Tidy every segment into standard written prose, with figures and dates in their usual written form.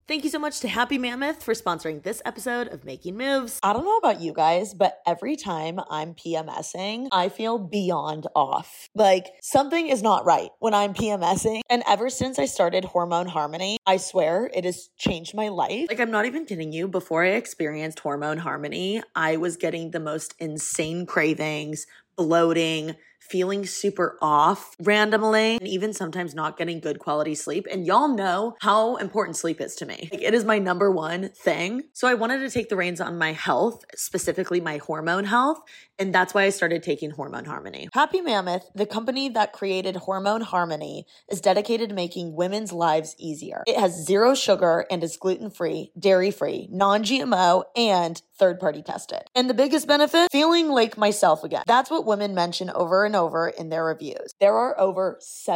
Thank you so much to Happy Mammoth for sponsoring this episode of Making Moves. I don't know about you guys, but every time I'm PMSing, I feel beyond off. Like something is not right when I'm PMSing. And ever since I started Hormone Harmony, I swear it has changed my life. Like, I'm not even kidding you. Before I experienced Hormone Harmony, I was getting the most insane cravings, bloating, feeling super off randomly, and even sometimes not getting good quality sleep. And y'all know how important sleep is to me. Like, it is my number one thing. So I wanted to take the reins on my health, specifically my hormone health. And that's why I started taking Hormone Harmony. Happy Mammoth, the company that created Hormone Harmony, is dedicated to making women's lives easier. It has 0 sugar and is gluten-free, dairy-free, non-GMO, and third-party tested. And the biggest benefit? Feeling like myself again. That's what women mention over and over in their reviews. There are over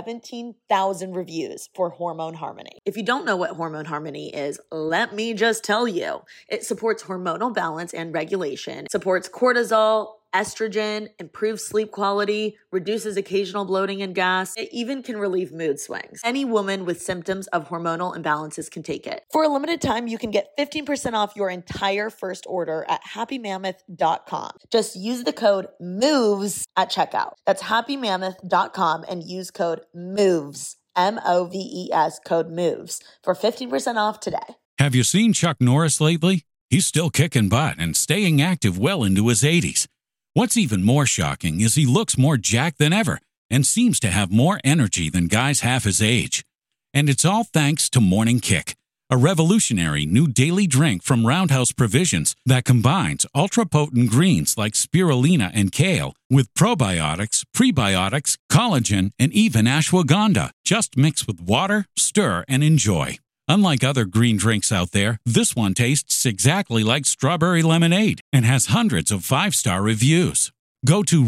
17,000 reviews for Hormone Harmony. If you don't know what Hormone Harmony is, let me just tell you. It supports hormonal balance and regulation, supports cortisol, estrogen, improves sleep quality, reduces occasional bloating and gas. It even can relieve mood swings. Any woman with symptoms of hormonal imbalances can take it. For a limited time, you can get 15% off your entire first order at happymammoth.com. Just use the code MOVES at checkout. That's happymammoth.com and use code MOVES, MOVES, code MOVES for 15% off today. Have you seen Chuck Norris lately? He's still kicking butt and staying active well into his 80s. What's even more shocking is he looks more jacked than ever and seems to have more energy than guys half his age. And it's all thanks to Morning Kick, a revolutionary new daily drink from Roundhouse Provisions that combines ultra-potent greens like spirulina and kale with probiotics, prebiotics, collagen, and even ashwagandha. Just mix with water, stir, and enjoy. Unlike other green drinks out there, this one tastes exactly like strawberry lemonade and has hundreds of 5-star reviews. Go to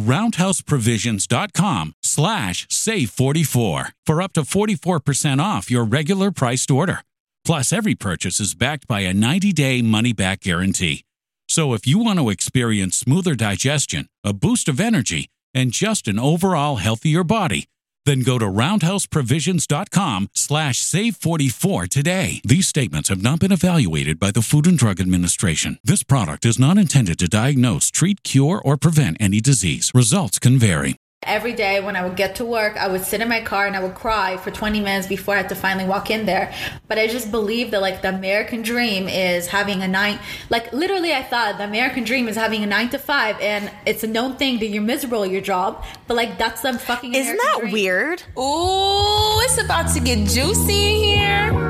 roundhouseprovisions.com/save44 for up to 44% off your regular priced order. Plus, every purchase is backed by a 90-day money-back guarantee. So if you want to experience smoother digestion, a boost of energy, and just an overall healthier body, then go to roundhouseprovisions.com/save44 today. These statements have not been evaluated by the Food and Drug Administration. This product is not intended to diagnose, treat, cure, or prevent any disease. Results can vary. Every day when I would get to work, I would sit in my car and I would cry for 20 minutes before I had to finally walk in there. But I just believe that like the American dream is having literally I thought the American dream is having a 9 to 5, and it's a known thing that you're miserable at your job. But like that's the fucking American Isn't that dream. weird? Ooh, it's about to get juicy in here.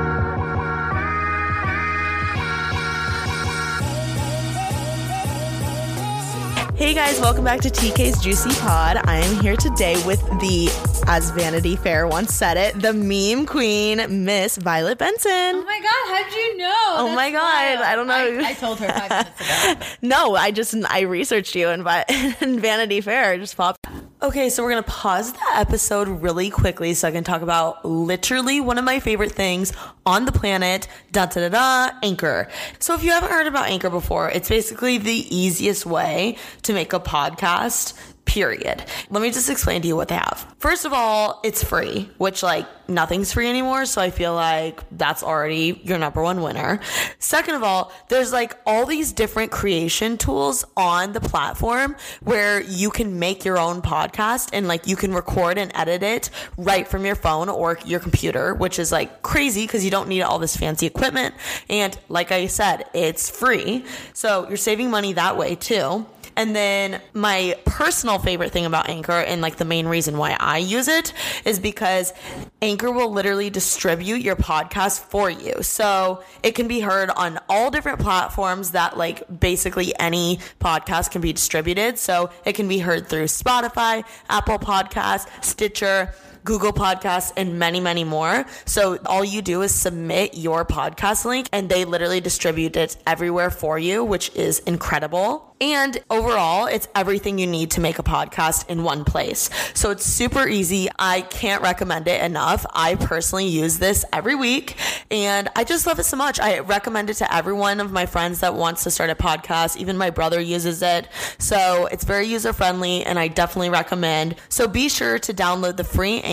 Hey guys, welcome back to TK's Juicy Pod. I am here today with the, as Vanity Fair once said it, the meme queen, Miss Violet Benson. Oh my God, how'd you know? Oh my God, I don't know. I told her 5 minutes ago. No, I researched you and Vanity Fair just popped. Okay, so we're going to pause the episode really quickly so I can talk about literally one of my favorite things on the planet, Anchor. So if you haven't heard about Anchor before, it's basically the easiest way to make a podcast, period. Let me just explain to you what they have. First of all, it's free, which like nothing's free anymore. So I feel like that's already your number one winner. Second of all, there's like all these different creation tools on the platform where you can make your own podcast and like you can record and edit it right from your phone or your computer, which is like crazy because you don't need all this fancy equipment. And like I said, it's free. So you're saving money that way too. And then my personal favorite thing about Anchor, and like the main reason why I use it, is because Anchor will literally distribute your podcast for you. So it can be heard on all different platforms that like basically any podcast can be distributed. So it can be heard through Spotify, Apple Podcasts, Stitcher, Google Podcasts, and many, many more. So all you do is submit your podcast link and they literally distribute it everywhere for you, which is incredible. And overall, it's everything you need to make a podcast in one place. So it's super easy. I can't recommend it enough. I personally use this every week and I just love it so much. I recommend it to every one of my friends that wants to start a podcast. Even my brother uses it. So it's very user friendly and I definitely recommend. So be sure to download the free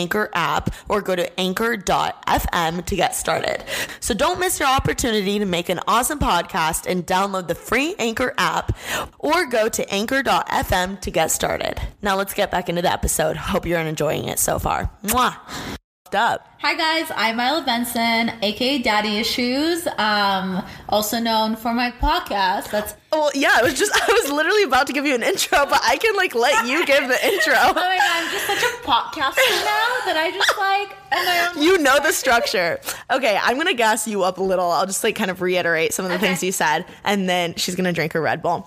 Anchor app or go to anchor.fm to get started. So don't miss your opportunity to make an awesome podcast and download the free Anchor app or go to anchor.fm to get started. Now let's get back into the episode. Hope you're enjoying it so far. Mwah. Up. Hi guys, I'm Violet Benson, aka Daddy Issues, also known for my podcast. Well, yeah, I was literally about to give you an intro, but I can let you give the intro. Oh my god, I'm just such a podcaster now that I just you know the structure. Okay, I'm gonna gas you up a little. I'll just kind of reiterate some of the things you said, and then she's gonna drink her Red Bull.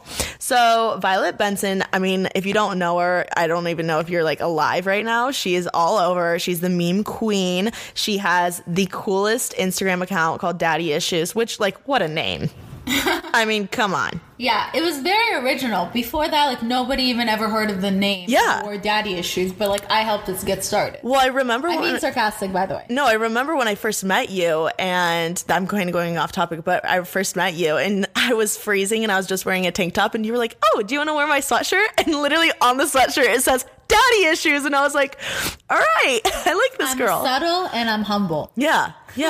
So Violet Benson, I mean, if you don't know her, I don't even know if you're alive right now. She is all over. She's the meme queen. She has the coolest Instagram account called Daddy Issues, which what a name. I mean, come on. Yeah, it was very original. Before that, nobody even ever heard of the name or Daddy Issues, but I helped us get started. Well, I remember I'm being sarcastic, by the way. No, I remember when I first met you, and I'm kind of going off topic, but I first met you, and I was freezing, and I was just wearing a tank top, and you were like, oh, do you want to wear my sweatshirt? And literally on the sweatshirt, it says, Daddy Issues, and I was like, all right, I like this girl. I'm subtle, and I'm humble. Yeah,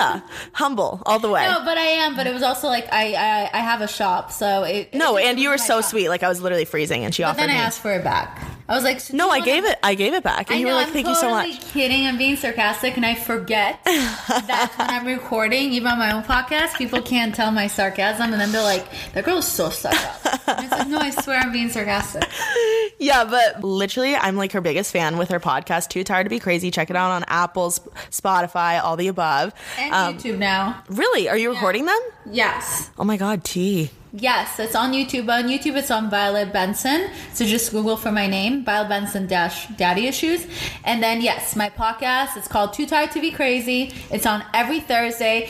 humble all the way. No, but I am, but it was also I have a shop, so No, and you were so sweet. I was literally freezing, and she offered me. Then I asked for it back. I was like, no, I gave it back, and you were like, thank you so much. I'm totally kidding. I'm being sarcastic, and I forget that when I'm recording, even on my own podcast, people can't tell my sarcasm, and then they're like, that girl is so stuck up. And it's like, no, I swear I'm being sarcastic. Yeah, but literally, I'm her biggest fan with her podcast, Too Tired to Be Crazy. Check it out on Apple, Spotify, all the above. And YouTube now. Really? Are you recording them? Yes. Oh my God, T. Yes, it's on YouTube. On YouTube, it's on Violet Benson. So just Google for my name, Violet Benson Daddy Issues. And then, yes, my podcast is called Too Tired to Be Crazy. It's on every Thursday.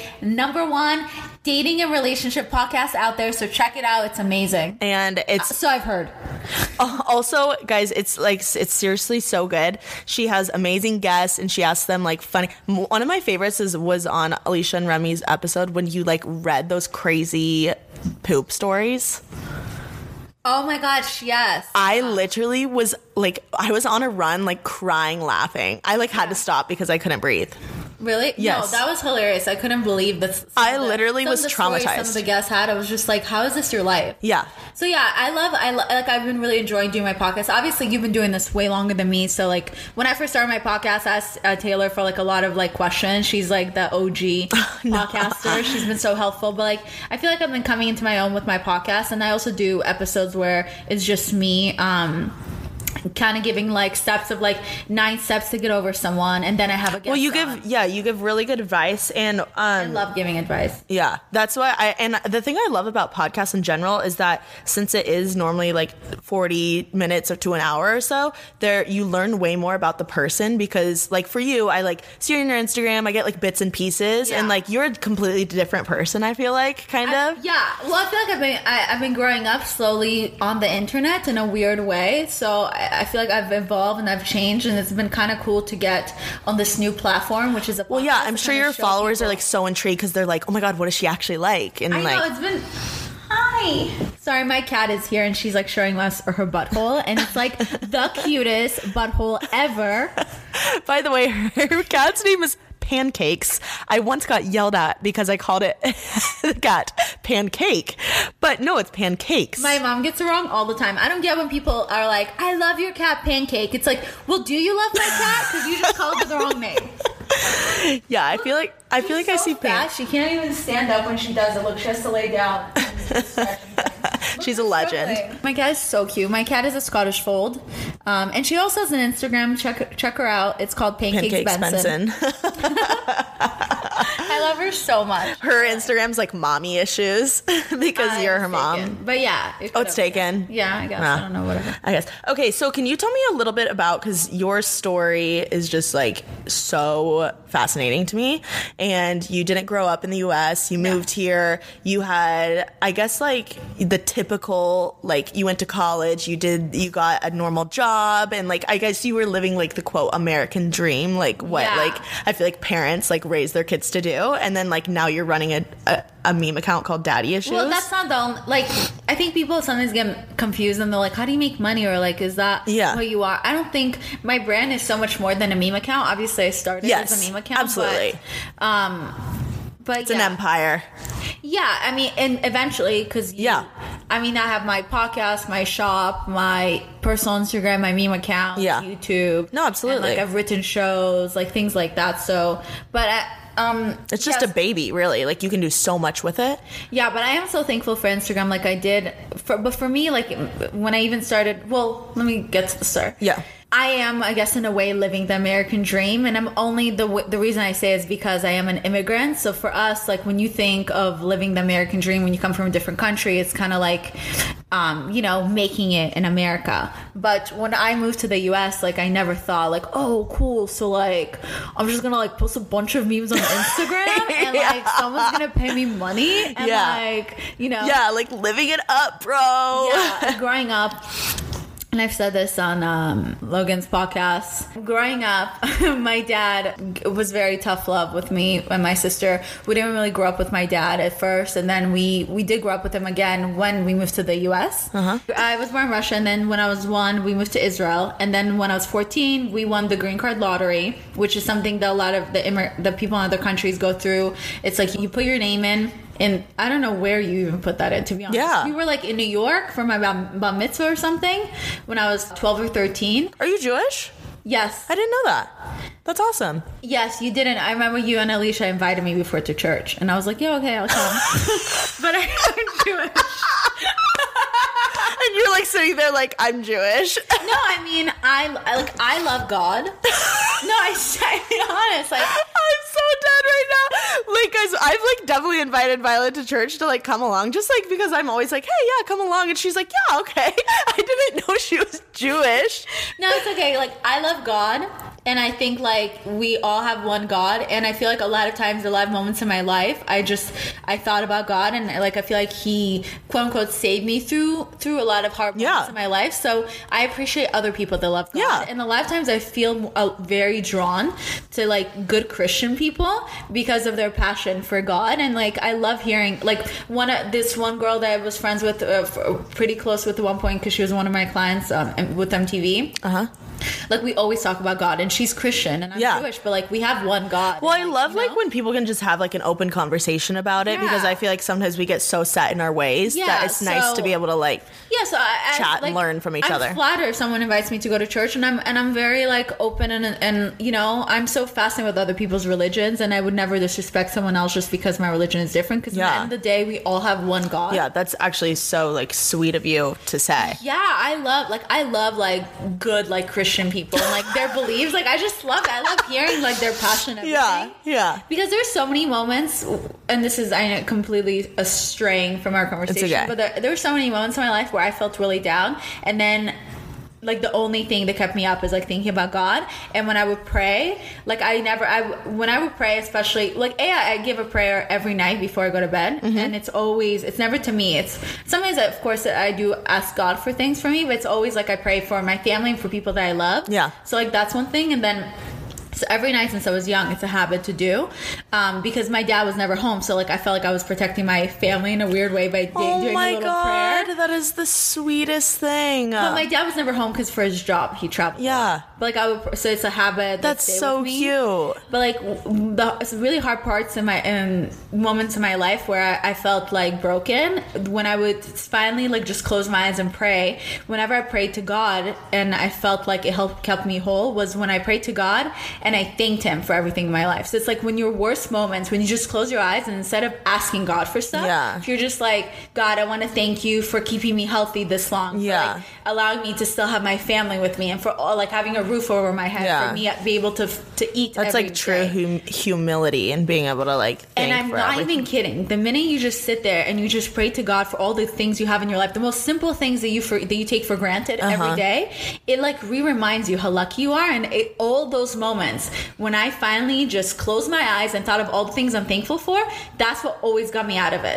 #1 dating and relationship podcast out there. So check it out. It's amazing. And it's... So I've heard. Also, guys, it's it's seriously so good. She has amazing guests, and she asks them funny. One of my favorites was on Alicia and Remy's episode when you read those crazy poop stories. Oh my gosh, yes. I literally was I was on a run crying laughing. I had to stop because I couldn't breathe. Really? Yes. No, that was hilarious. I couldn't believe that. I literally was traumatized. Some of the guests had, I was just like, how is this your life? Yeah. So yeah, I've been really enjoying doing my podcast. Obviously, you've been doing this way longer than me. So when I first started my podcast, I asked Taylor for a lot of questions. She's the OG podcaster. She's been so helpful. But I feel I've been coming into my own with my podcast, and I also do episodes where it's just me. Kind of giving steps of 9 steps to get over someone, and then I have a guest. Well, you give really good advice, and I love giving advice. Yeah, that's why and the thing I love about podcasts in general is that since it is normally 40 minutes or to an hour or so, you learn way more about the person, because for you, I see you on your Instagram, I get bits and pieces, and you're a completely different person. I feel kind of. Yeah, well, I feel I've been growing up slowly on the internet in a weird way, so I feel I've evolved and I've changed, and it's been kind of cool to get on this new platform, which is a podcast. Well, yeah, I'm sure your followers are so intrigued because they're oh my God, what is she actually like? And I know, it's been... Hi. Sorry, my cat is here, and she's showing us her butthole, and it's the cutest butthole ever. By the way, her cat's name is Pancakes. I once got yelled at because I called it the cat Pancake, but no, it's Pancakes. My mom gets it wrong all the time. I don't get when people are I love your cat Pancake. It's well, do you love my cat? Because you just called it the wrong name. Yeah, I feel like I see fat. She can't even stand up when she does it. Look, she has to lay down. She's a legend. My cat is so cute. My cat is a Scottish Fold, and she also has an Instagram. Check her out. It's called Pancakes Benson. I love her so much. Her Instagram's Mommy Issues because you're her mom. But yeah. It's taken? Yeah, I guess. I don't know, whatever. I guess. Okay, so can you tell me a little bit about, because your story is just so fascinating to me, and you didn't grow up in the U.S., you moved here, you had, I guess, the typical, you went to college, you got a normal job, and I guess you were living the quote American dream, I feel parents raise their kids to do, and then now you're running a meme account called Daddy Issues. Well, that's not the only, I think people sometimes get confused and they're like, how do you make money? Or like, is that who you are? I don't think my brand is so much more than a meme account. Obviously, I started as a meme account. Absolutely. But it's an empire. Yeah, I mean, and eventually, because I mean, I have my podcast, my shop, my personal Instagram, my meme account, YouTube. No, absolutely. And, like, I've written shows, like things like that. So, but it's just a baby, really. Like, you can do so much with it. Yeah, but I am so thankful for Instagram. Like, I did, but for me, like, when I even started, well, let me get to the start. Yeah. I am, I guess, in a way, living the American dream, and I'm only the reason I say is because I am an immigrant. So for us, like, when you think of living the American dream, when you come from a different country, it's kind of like, you know, making it in America. But when I moved to the U.S., like, I never thought, like, oh, cool, so, like, I'm just gonna, like, post a bunch of memes on Instagram, and, like, someone's gonna pay me money, and, like, you know. Yeah, like, living it up, bro. Yeah, growing up. And I've said this on Logan's podcast. Growing up, my dad was very tough love with me and my sister. We didn't really grow up with my dad at first, and then we did grow up with him again when we moved to the U.S. I was born in Russia, and then when I was 1, we moved to Israel, and then when I was 14, we won the green card lottery, which is something that a lot of the people in other countries go through. It's like you put your name in. And I don't know where you even put that in, to be honest. Yeah. We were like in New York for my bar mitzvah or something when I was 12 or 13. Are you Jewish? Yes. I didn't know that. That's awesome. Yes, you didn't. I remember you and Alicia invited me before to church. And I was like, yeah, okay, I'll come. But I'm Jewish. And you're like sitting there like, I'm Jewish. No, I mean, I love God. No, I be honest. Like, I'm so dead right now. Like, guys, I've like definitely invited Violet to church to like come along, just like because I'm always like, hey, yeah, come along, and she's like, yeah, okay. I didn't know she was Jewish. No, it's okay. Like, I love God. And I think, like, we all have one God. And I feel like a lot of times, a lot of moments in my life, I thought about God. And, like, I feel like he, quote, unquote, saved me through a lot of hard moments in my life. So I appreciate other people that love God. Yeah. And a lot of times I feel very drawn to, like, good Christian people because of their passion for God. And, like, I love hearing, like, this one girl that I was friends with, pretty close with at one point because she was one of my clients with MTV. Like, we always talk about God, and she's Christian, and I'm Jewish, but, like, we have one God. Well, I love, like, when people can just have, like, an open conversation about it, because I feel like sometimes we get so set in our ways that it's nice to be able to, like, chat and learn from each other. I'm flattered if someone invites me to go to church, and I'm very, like, open, and you know, I'm so fascinated with other people's religions, and I would never disrespect someone else just because my religion is different, because at the end of the day, we all have one God. Yeah, that's actually so, like, sweet of you to say. Yeah, I love good, like, Christian people and, like, their beliefs. Like, I just love it. I love hearing, like, their passion and everything. Yeah. Because there's so many moments, and this is, I know, completely straying from our conversation, but there were so many moments in my life where I felt really down, and then, like, the only thing that kept me up is, like, thinking about God. And when I would pray, like, when I would pray, especially, like, I give a prayer every night before I go to bed. And it's never to me. It's sometimes, of course, I do ask God for things for me, but it's always, like, I pray for my family and for people that I love. Yeah. So, like, that's one thing. And then, so every night since I was young, it's a habit to do, because my dad was never home. So, like, I felt like I was protecting my family in a weird way by doing a little prayer. That is the sweetest thing. But my dad was never home because for his job, he traveled. Yeah. But, like, so it's a habit. That's so cute. But, like, the really hard parts in moments in my life where I felt, like, broken, when I would finally, like, just close my eyes and pray, whenever I prayed to God and I felt like it kept me whole, was when I prayed to God and I thanked him for everything in my life. So it's like when your worst moments, when you just close your eyes and instead of asking God for stuff, if you're just like, God, I want to thank you for keeping me healthy this long, for, like, allowing me to still have my family with me, and for all, like, having a roof over my head, for me to be able to eat. That's every like true humility and being able to, like, thank. And I'm not even kidding. The minute you just sit there and you just pray to God for all the things you have in your life, the most simple things that you take for granted every day, it, like, reminds you how lucky you are. And all those moments when I finally just closed my eyes and thought of all the things I'm thankful for, that's what always got me out of it.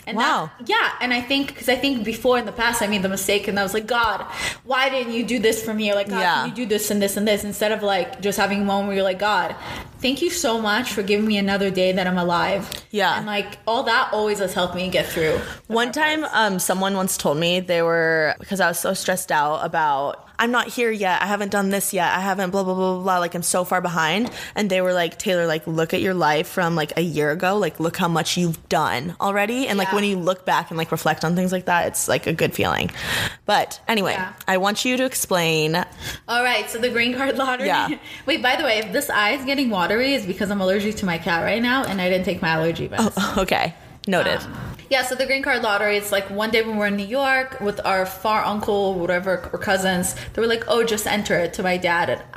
And Wow. and I think before in the past I made the mistake and I was like, God, why didn't you do this for me? Or like, God, can you do this and this and this? Instead of like just having a moment where you're like, God, thank you so much for giving me another day that I'm alive. Yeah. And like all that always has helped me get through. One time, someone once told me because I was so stressed out about, I'm not here yet. I haven't done this yet. I haven't blah, blah, blah, blah, blah. Like, I'm so far behind. And they were like, Taylor, like, look at your life from like a year ago. Like, look how much you've done already. And like, when you look back and like reflect on things like that, it's like a good feeling. But anyway, I want you to explain. All right. So the green card lottery. Yeah. Wait, by the way, if this eye is getting watery, it's because I'm allergic to my cat right now. And I didn't take my allergy meds. Oh, okay. Noted. So the green card lottery, it's like one day when we're in New York with our far uncle, whatever, or cousins, they were like, oh, just enter it to my dad. And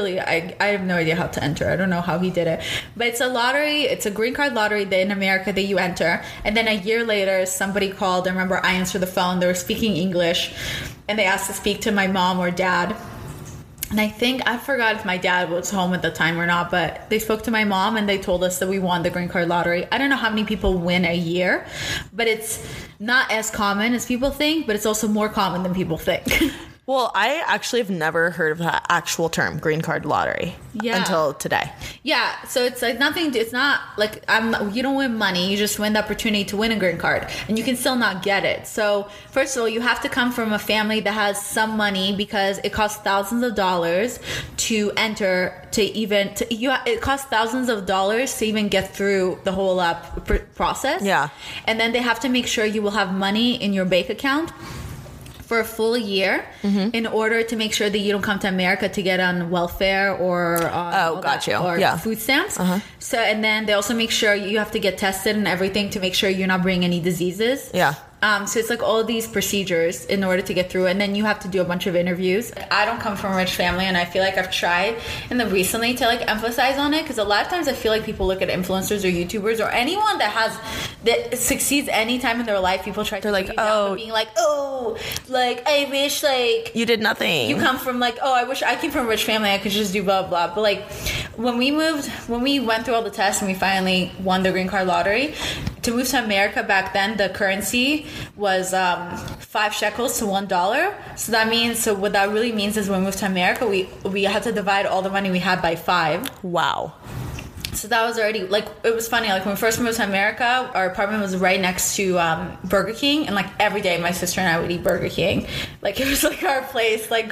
I have no idea how to enter. I don't know how he did it. But it's a lottery. It's a green card lottery that in America that you enter. And then a year later, somebody called. I remember I answered the phone. They were speaking English. And they asked to speak to my mom or dad. And I forgot if my dad was home at the time or not, but they spoke to my mom and they told us that we won the green card lottery. I don't know how many people win a year, but it's not as common as people think, but it's also more common than people think. Well, I actually have never heard of that actual term, green card lottery, until today. Yeah, so it's like nothing. It's not like you don't win money. You just win the opportunity to win a green card, and you can still not get it. So first of all, you have to come from a family that has some money because it costs thousands of dollars to enter. It costs thousands of dollars to even get through the whole process. Yeah, and then they have to make sure you will have money in your bank account for a full year in order to make sure that you don't come to America to get on welfare or food stamps. So, and then they also make sure you have to get tested and everything to make sure you're not bringing any diseases. Yeah. So it's like all of these procedures in order to get through, and then you have to do a bunch of interviews. I don't come from a rich family, and I feel like I've tried recently to like emphasize on it, because a lot of times I feel like people look at influencers or YouTubers or anyone that succeeds any time in their life. People try to like, being like, like I wish like you did nothing. You come from like, I wish I came from a rich family. I could just do blah blah. But like when we went through all the tests and we finally won the green card lottery. To move to America back then, the currency was 5 shekels to $1. So what that really means is when we moved to America, we had to divide all the money we had by 5. Wow. So that was already, like, it was funny. Like, when we first moved to America, our apartment was right next to Burger King. And, like, every day my sister and I would eat Burger King. Like, it was, like, our place. Like,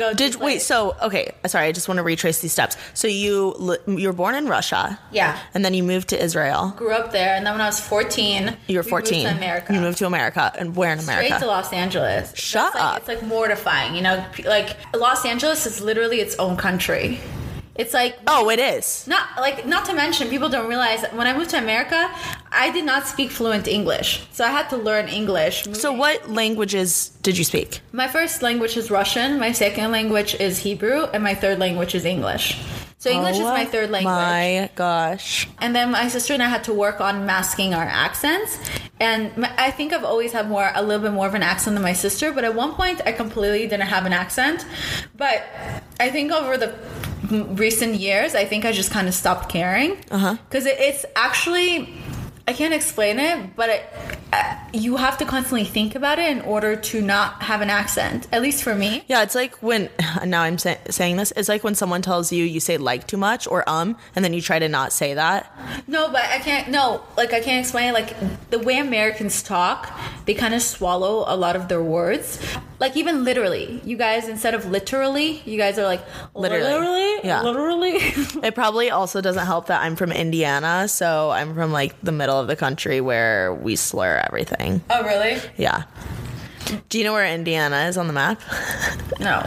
sorry, I just want to retrace these steps. So you were born in Russia. Yeah. And then you moved to Israel. Grew up there. And then when I was 14, you were 14. We moved to America. You moved to America. And where in America? Straight to Los Angeles. Shut up. It's, like, mortifying, you know? Like, Los Angeles is literally its own country. It's like... Oh, it is. Not to mention, people don't realize that when I moved to America, I did not speak fluent English. So I had to learn English. So what languages did you speak? My first language is Russian. My second language is Hebrew. And my third language is English. So English is my third language. My gosh. And then my sister and I had to work on masking our accents. And I think I've always had a little bit more of an accent than my sister. But at one point, I completely didn't have an accent. But I think over the recent years, I think I just kind of stopped caring. Because it's actually... I can't explain it, but you have to constantly think about it in order to not have an accent, at least for me. Yeah, it's like when, now I'm saying this, it's like when someone tells you say like too much or and then you try to not say that. No, but I can't explain it. Like, the way Americans talk, they kind of swallow a lot of their words. Like, even literally, you guys, instead of literally, you guys are like, literally? Yeah. Literally? It probably also doesn't help that I'm from Indiana, so I'm from, like, the middle of the country where we slur everything. Oh, really? Yeah. Do you know where Indiana is on the map? No.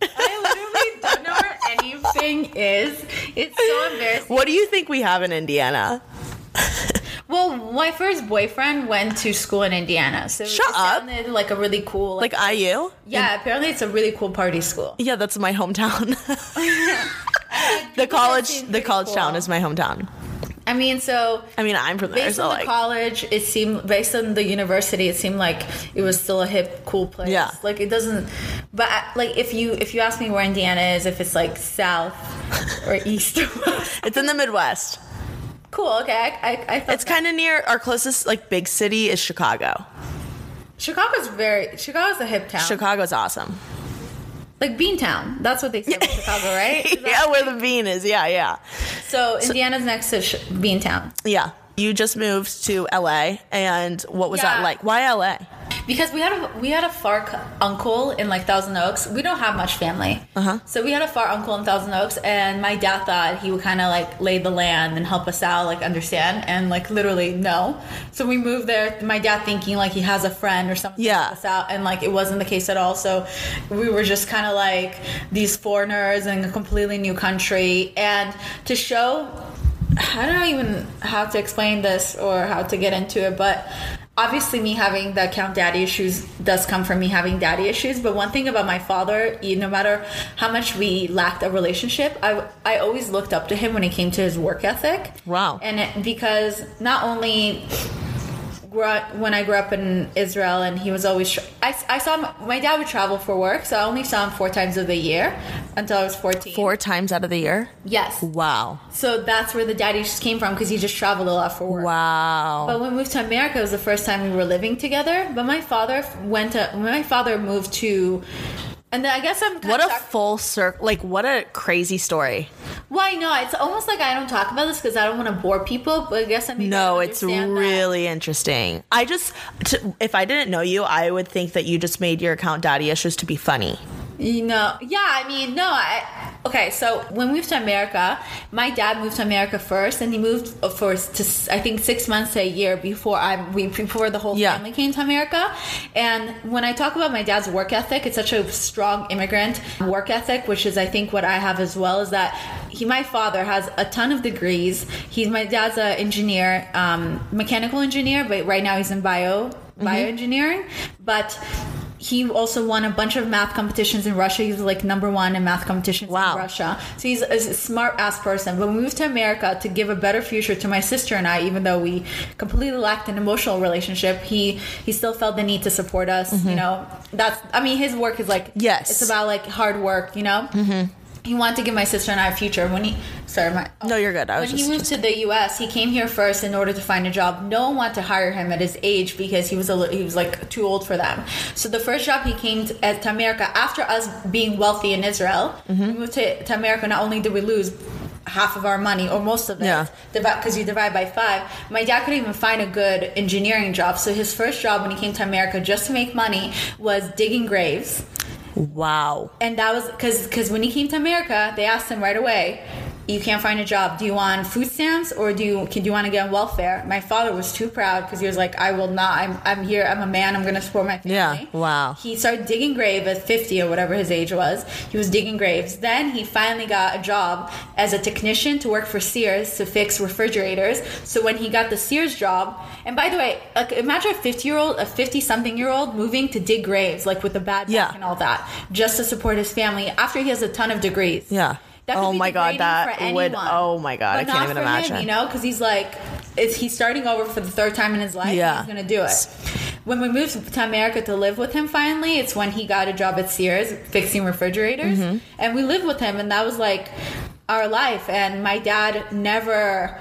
I literally don't know where anything is. It's so embarrassing. What do you think we have in Indiana? Well, my first boyfriend went to school in Indiana, so it sounded like a really cool... Like IU? Yeah, apparently it's a really cool party school. Yeah, that's my hometown. The college town is my hometown. I mean, I'm from there. Based on the college, it seemed, based on the university, it seemed like it was still a hip, cool place. Yeah. Like, it doesn't, but like, if you ask me where Indiana is, if it's like south or east or west. It's in the Midwest. Cool. Okay. I thought It's kind of near our closest like big city is Chicago. Chicago's a hip town. Chicago's awesome. Like Beantown. That's what they say about Chicago, right? Yeah, where the bean is. Yeah. So Indiana's next to Beantown. Yeah. You just moved to LA, and what was that Yeah. like? Why LA? Because we had a far uncle in like Thousand Oaks. We don't have much family, so we had a far uncle in Thousand Oaks, and my dad thought he would kind of like lay the land and help us out, like understand, and like literally no. So we moved there. My dad thinking like he has a friend or something to Yeah. help us out, and like it wasn't the case at all. So we were just kind of like these foreigners in a completely new country, and to show. I don't know even how to explain this or how to get into it, but obviously me having the account daddy issues does come from me having daddy issues. But one thing about my father, no matter how much we lacked a relationship, I always looked up to him when it came to his work ethic. Wow. And because not only when I grew up in Israel, and he was always I saw my dad would travel for work, so I only saw him 4 times of the year until I was 14. 4 times out of the year? Yes. Wow. So that's where the daddy issues came from, because he just traveled a lot for work. Wow. But when we moved to America, it was the first time we were living together. But my father moved to, and then I guess I'm kind What of a full circle. Like, what a crazy story. Well, I know it's almost like I don't talk about this because I don't want to bore people. But I guess No, it's really interesting. If I didn't know you, I would think that you just made your account daddy issues to be funny. Okay, so when we moved to America, my dad moved to America first, and he moved for I think 6 months to a year before the whole family came to America. And when I talk about my dad's work ethic, it's such a strong immigrant work ethic, which is I think what I have as well, is that my father has a ton of degrees. My dad's an engineer, mechanical engineer, but right now he's in bioengineering. But he also won a bunch of math competitions in Russia. He was like #1 in math competitions in Russia. So he's a smart ass person. But when we moved to America to give a better future to my sister and I, even though we completely lacked an emotional relationship, he still felt the need to support us. Mm-hmm. You know, his work is like, it's about like hard work, you know? Mm-hmm. He wanted to give my sister and I a future. No, you're good. When he moved to the U.S., he came here first in order to find a job. No one wanted to hire him at his age because he was like too old for them. So the first job he came to America after us being wealthy in Israel, we moved to America. Not only did we lose half of our money or most of it, because you divide by 5, my dad couldn't even find a good engineering job. So his first job when he came to America just to make money was digging graves. Wow. And that was because when he came to America, they asked him right away, you can't find a job. Do you want food stamps or do you want to get on welfare? My father was too proud because he was like, I will not. I'm here. I'm a man. I'm going to support my family. Yeah. Wow. He started digging graves at 50 or whatever his age was. He was digging graves. Then he finally got a job as a technician to work for Sears to fix refrigerators. So when he got the Sears job, and by the way, like imagine a 50-something-year-old moving to dig graves, like with a bad back and all that, just to support his family after he has a ton of degrees. Yeah. Oh my god, that would. Oh my god, I can't even imagine. Him, you know, because he's like, he's starting over for the 3rd time in his life. Yeah, and he's gonna do it. When we moved to America to live with him, finally, it's when he got a job at Sears fixing refrigerators, and we lived with him, and that was like our life. And my dad never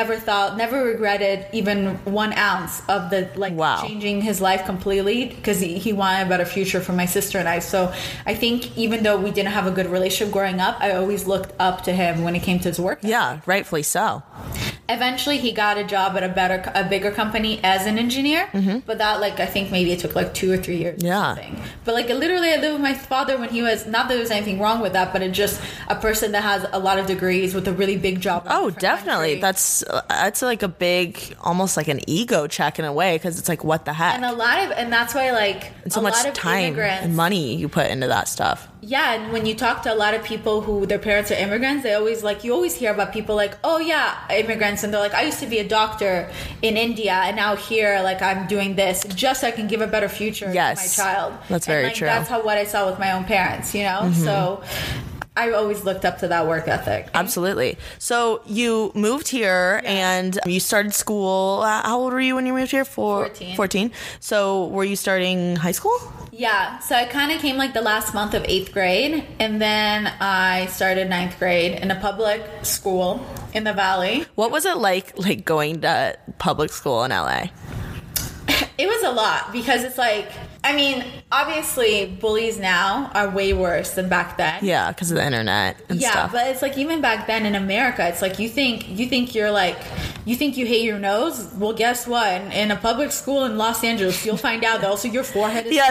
regretted even 1 ounce of the changing his life completely, because he wanted a better future for my sister and I. So I think even though we didn't have a good relationship growing up, I always looked up to him when it came to his work. Yeah, rightfully so. Eventually he got a job at a bigger company as an engineer, but that I think maybe it took 2 or 3 years. Yeah. Or something. But literally I lived with my father when he was, not that there was anything wrong with that, but it's just a person that has a lot of degrees with a really big job. Oh, definitely. Country. That's like a big, almost like an ego check in a way, because it's like, what the heck? And that's why and so much time and money you put into that stuff. Yeah, and when you talk to a lot of people who their parents are immigrants, they always you always hear about people like, oh yeah, immigrants, and they're like, I used to be a doctor in India, and now here, I'm doing this just so I can give a better future to my child. That's very true. That's what I saw with my own parents, you know? So I always looked up to that work ethic. Absolutely. So you moved here and you started school. How old were you when you moved here? 14. So were you starting high school? Yeah. So I kind of came the last month of 8th grade, and then I started 9th grade in a public school. in the Valley. What was it like going to public school in LA? It was a lot because it's like, I mean, obviously bullies now are way worse than back then. Yeah, because of the internet and stuff. But it's like even back then in America, it's like you think you hate your nose. Well, guess what? In a public school in Los Angeles, you'll find out that also your forehead is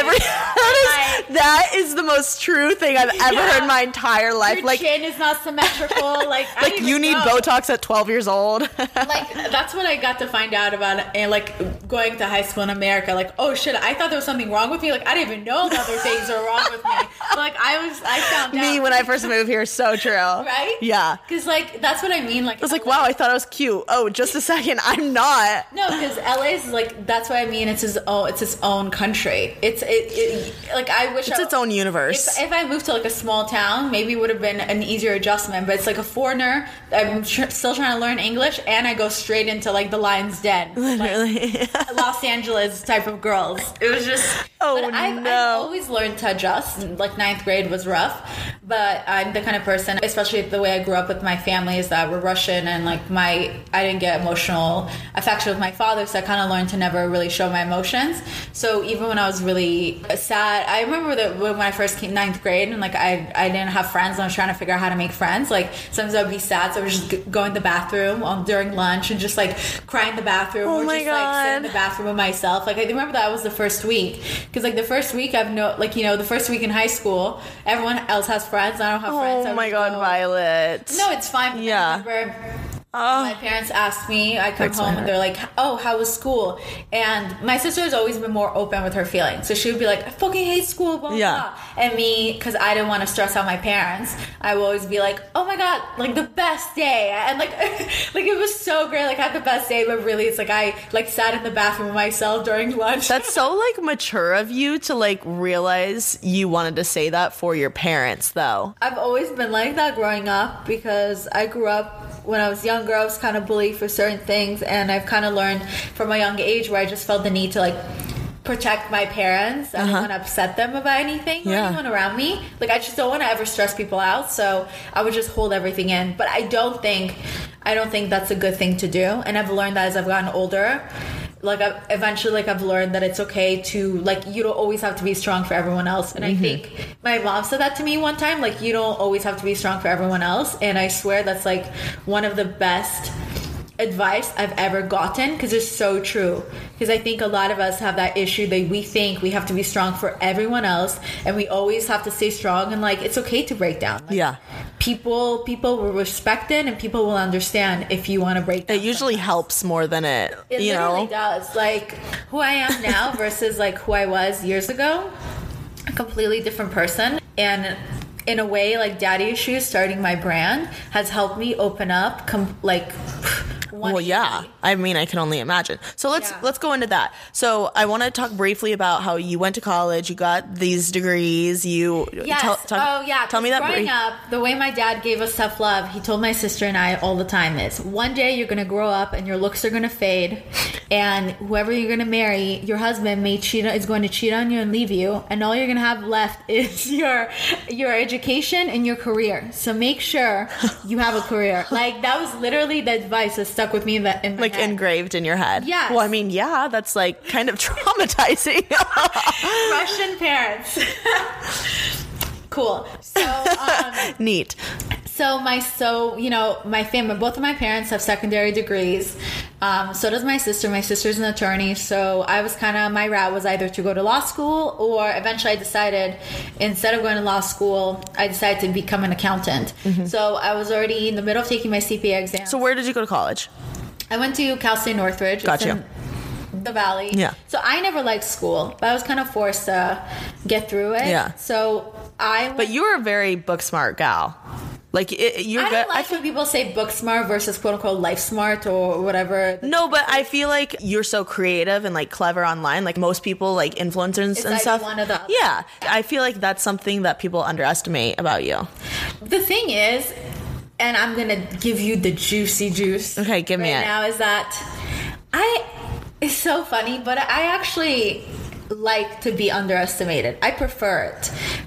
that is the most true thing I've ever heard in my entire life. Your chin is not symmetrical. Like you need Botox at 12 years old. Like that's what I got to find out about, and like going to high school in America. Like, oh shit, I thought there was something wrong with me. Like I didn't even know other things are wrong with me. But like I found out. Me when I first moved here, so true. Right? Yeah. Because like that's what I mean. Like I was like, wow, I thought I was cute. Oh, just a second, I'm not. No, because LA is like, that's what I mean. It's its own country. It's like I wish it's its own universe. If I moved to like a small town, maybe it would have been an easier adjustment. But it's like a foreigner. I'm still trying to learn English, and I go straight into like the Lion's Den, literally, like, Los Angeles type of girls. It was just. I've always learned to adjust. Like ninth grade was rough, but I'm the kind of person, especially the way I grew up with my family, is that we're Russian, and like I didn't get emotional affection with my father, so I kind of learned to never really show my emotions. So even when I was really sad, I remember that when I first came ninth grade, and like I didn't have friends, and I was trying to figure out how to make friends. Like sometimes I would be sad, so I would just go in the bathroom during lunch and just like cry in the bathroom, or just like sit in the bathroom with myself. Like I remember that was the first week, because like the first week the first week in high school, everyone else has friends. I don't have friends. Oh my god, Violet. No, it's fine. Yeah. I remember my parents asked me, I come home and they're like, oh, how was school? And my sister has always been more open with her feelings. So she would be like, I fucking hate school, blah, blah. And me, because I didn't want to stress out my parents, I would always be like, oh my god, like the best day. And like, like it was so great. Like I had the best day, but really it's like I like sat in the bathroom with myself during lunch. That's so like mature of you to like realize you wanted to say that for your parents though. I've always been like that growing up, because I grew up when I was younger, I was kind of bullied for certain things, and I've kind of learned from a young age where I just felt the need to like protect my parents. I don't want to upset them about anything or anyone around me. Like I just don't want to ever stress people out, so I would just hold everything in. But I don't think that's a good thing to do, and I've learned that as I've gotten older. Like I've learned that it's okay to like, you don't always have to be strong for everyone else. And I think my mom said that to me one time, like you don't always have to be strong for everyone else. And I swear that's like one of the best advice I've ever gotten, because it's so true. Because I think a lot of us have that issue that we think we have to be strong for everyone else, and we always have to stay strong, and like it's okay to break down. Like, people will respect it, and people will understand if you want to break down. It usually helps more than it literally does. Like who I am now versus like who I was years ago, a completely different person. And in a way, like daddy issues, starting my brand, has helped me open up well, yeah. I mean, I can only imagine. So let's go into that. So I want to talk briefly about how you went to college, you got these degrees, tell me that. Growing up, the way my dad gave us tough love, he told my sister and I all the time is, one day you're going to grow up and your looks are going to fade, and whoever you're going to marry, your husband is going to cheat on you and leave you, and all you're going to have left is your education and your career. So make sure you have a career. Like that was literally the advice that stuck with me in my like head. Engraved in your head. Yes. Well, I mean, yeah, that's like kind of traumatizing. Russian parents. Cool. So neat. So my family, both of my parents have secondary degrees. So does my sister. My sister's an attorney. So I was my route was either to go to law school, or eventually I decided, instead of going to law school, I decided to become an accountant. Mm-hmm. So I was already in the middle of taking my CPA exam. So where did you go to college? I went to Cal State Northridge. Gotcha. The Valley. Yeah. So I never liked school, but I was kind of forced to get through it. Yeah. So But you were a very book smart gal. Like you're I good. don't like when people say book smart versus quote unquote life smart or whatever. No, but I feel like you're so creative and like clever online. Like most people, like influencers and stuff. One of the others. Yeah, I feel like that's something that people underestimate about you. The thing is, and I'm gonna give you the juicy juice. Okay, give me it. Now is that it's so funny, but I actually like to be underestimated. I prefer it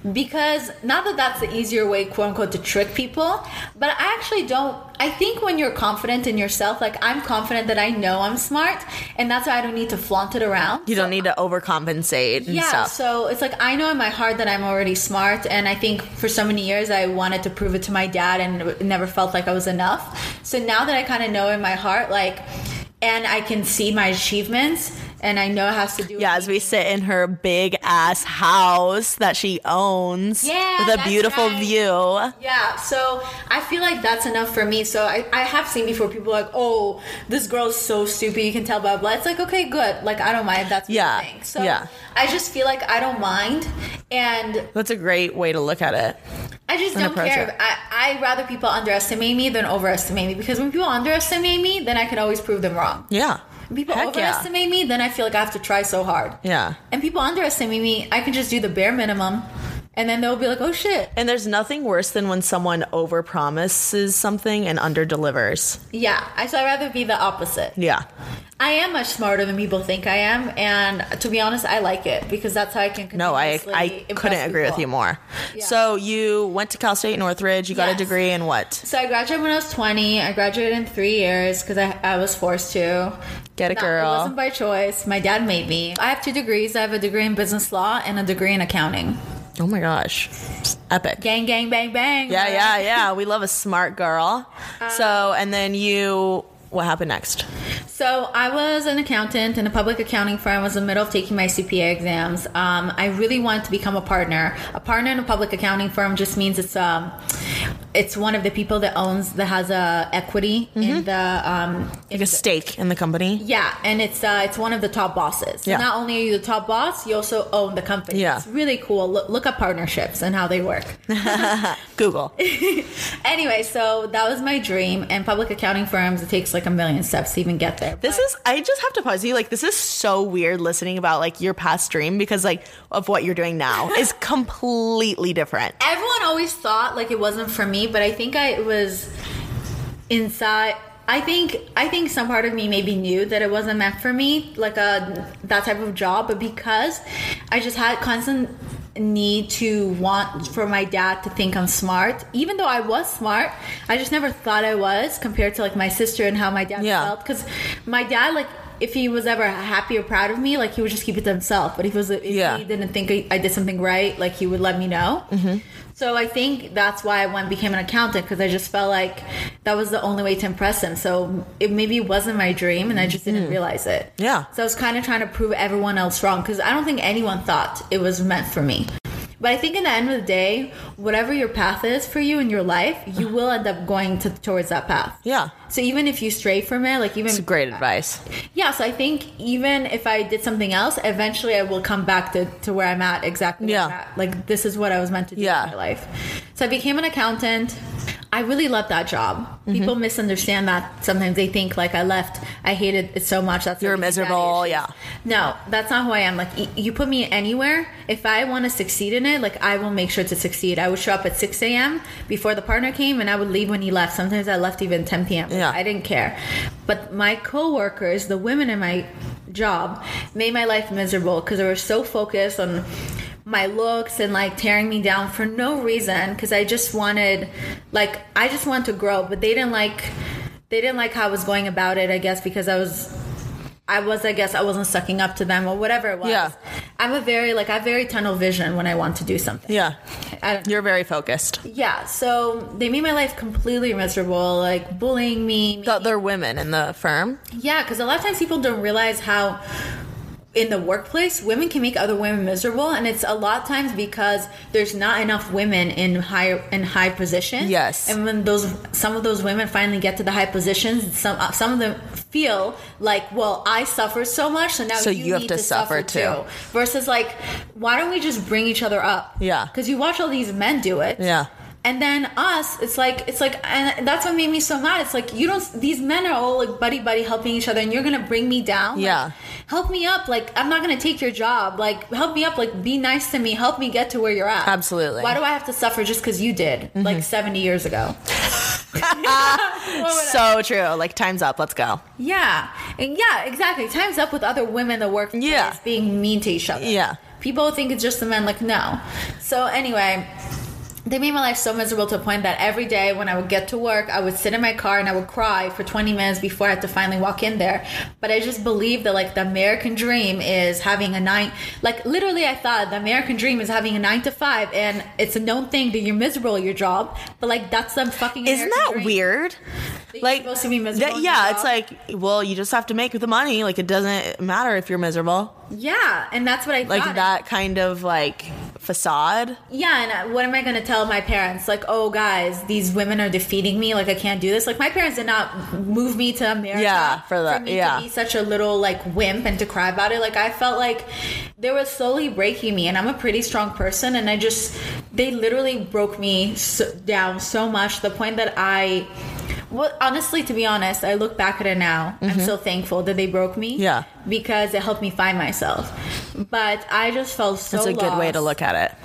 Because not that that's the easier way, quote unquote, to trick people, but I actually don't. I think when you're confident in yourself, like I'm confident that I know I'm smart, and that's why I don't need to flaunt it around. You don't need to overcompensate and stuff. So it's like I know in my heart that I'm already smart, and I think for so many years I wanted to prove it to my dad, and it never felt like I was enough. So now that I kind of know in my heart, like, and I can see my achievements, and I know it has to do with as we sit in her big ass house that she owns with a beautiful view. Yeah, so I feel like that's enough for me. So I have seen before people like, oh, this girl's so stupid, you can tell, blah, blah. It's like, okay, good. Like, I don't mind. That's what you think. So I just feel like I don't mind. And that's a great way to look at it. I just don't care. I rather people underestimate me than overestimate me, because when people underestimate me, then I can always prove them wrong. Yeah. When people overestimate me, then I feel like I have to try so hard. Yeah. And people underestimate me, I can just do the bare minimum, and then they'll be like, oh shit. And there's nothing worse than when someone overpromises something and underdelivers. Yeah. So I'd rather be the opposite. Yeah. I am much smarter than people think I am, and to be honest, I like it because that's how I can continuously I couldn't agree with you more. Yeah. So you went to Cal State Northridge. You got a degree in what? So I graduated when I was 20. I graduated in 3 years because I was forced to. Get it, girl. It wasn't by choice. My dad made me. I have 2 degrees. I have a degree in business law and a degree in accounting. Oh my gosh. Epic. Gang, gang, bang, bang. Yeah. We love a smart girl. And then what happened next? So I was an accountant in a public accounting firm. I was in the middle of taking my CPA exams. I really wanted to become a partner. A partner in a public accounting firm just means it's one of the people that has a equity in the like a stake in the company. Yeah, and it's one of the top bosses. So not only are you the top boss, you also own the company. Yeah. It's really cool. Look up partnerships and how they work. Google. Anyway, so that was my dream. And public accounting firms, it takes like a million steps to even get there. I just have to pause you. Like, this is so weird listening about like your past dream, because like of what you're doing now is completely different. Everyone always thought like it wasn't for me, but I think it was inside. I think some part of me maybe knew that it wasn't meant for me, like that type of job, but because I just had constant need to want for my dad to think I'm smart, even though I was smart, I just never thought I was, compared to like my sister and how my dad felt. Because my dad, like, if he was ever happy or proud of me, like, he would just keep it to himself. But if he didn't think I did something right, like, he would let me know. So I think that's why I became an accountant, because I just felt like that was the only way to impress him. So maybe it wasn't my dream, and I just didn't realize it. Yeah. So I was kind of trying to prove everyone else wrong, because I don't think anyone thought it was meant for me. But I think in the end of the day, whatever your path is for you in your life, you will end up going towards that path. Yeah. So even if you stray from it, like, even... It's great advice. Yeah, so I think even if I did something else, eventually I will come back to where I'm at, exactly where I'm at. Like, this is what I was meant to do in my life. So I became an accountant. I really loved that job. People misunderstand that. Sometimes they think, like, I hated it so much. That's You're miserable, yeah. No, that's not who I am. Like, you put me anywhere, if I want to succeed in it, like, I will make sure to succeed. I would show up at 6 a.m. before the partner came, and I would leave when he left. Sometimes I left even 10 p.m. Yeah. I didn't care. But my coworkers, the women in my job, made my life miserable, because they were so focused on my looks and like tearing me down for no reason, because I just wanted to grow, but they didn't like how I was going about it, I guess, because I wasn't sucking up to them or whatever it was. Yeah. I have very tunnel vision when I want to do something. Yeah. You're very focused. Yeah. So they made my life completely miserable, like bullying me. The other women in the firm? Yeah, because a lot of times people don't realize how in the workplace, women can make other women miserable, and it's a lot of times because there's not enough women in high positions. Yes. And when some of those women finally get to the high positions, some of them feel like, well, I suffered so much, so now you have to suffer too. Versus, like, why don't we just bring each other up? Yeah. Because you watch all these men do it. Yeah. And then us, it's like, and that's what made me so mad. It's like, these men are all like buddy helping each other, and you're going to bring me down? Yeah. Like, help me up. Like, I'm not going to take your job. Like, help me up. Like, be nice to me. Help me get to where you're at. Absolutely. Why do I have to suffer just because you did, like, 70 years ago? So true. Like, time's up. Let's go. Yeah. And yeah, exactly. Time's up with other women in the workplace being mean to each other. Yeah. People think it's just the men. Like, no. So anyway, they made my life so miserable to a point that every day when I would get to work, I would sit in my car and I would cry for 20 minutes before I had to finally walk in there. But I just believe that, like, the American dream is having literally I thought the American dream is having a 9 to 5, and it's a known thing that you're miserable at your job. But, like, that's the fucking American Isn't that dream. weird? That Like, you're supposed to be miserable. yeah, it's like, well, you just have to make the money. Like, it doesn't matter if you're miserable. Yeah, and that's what I Like, thought. that kind of, like, facade. Yeah, and what am I going to tell my parents? Like, oh, guys, these women are defeating me. Like, I can't do this. Like, my parents did not move me to America for me to be such a little, like, wimp and to cry about it. Like, I felt like they were slowly breaking me, and I'm a pretty strong person, and they literally broke me down so much to the point that honestly, to be honest, I look back at it now. I'm so thankful that they broke me. Yeah. Because it helped me find myself. But I just felt so That's a good way to look at it.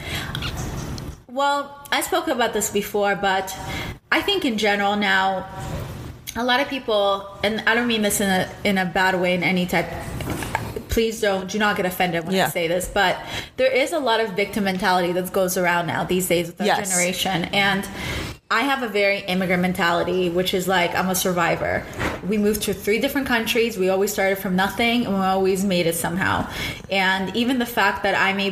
Well, I spoke about this before, but I think in general now, a lot of people, and I don't mean this in a bad way in any type. Please do not get offended when I say this, but there is a lot of victim mentality that goes around now these days with our generation. And I have a very immigrant mentality, which is like, I'm a survivor. We moved to 3 different countries. We always started from nothing, and we always made it somehow. And even the fact that I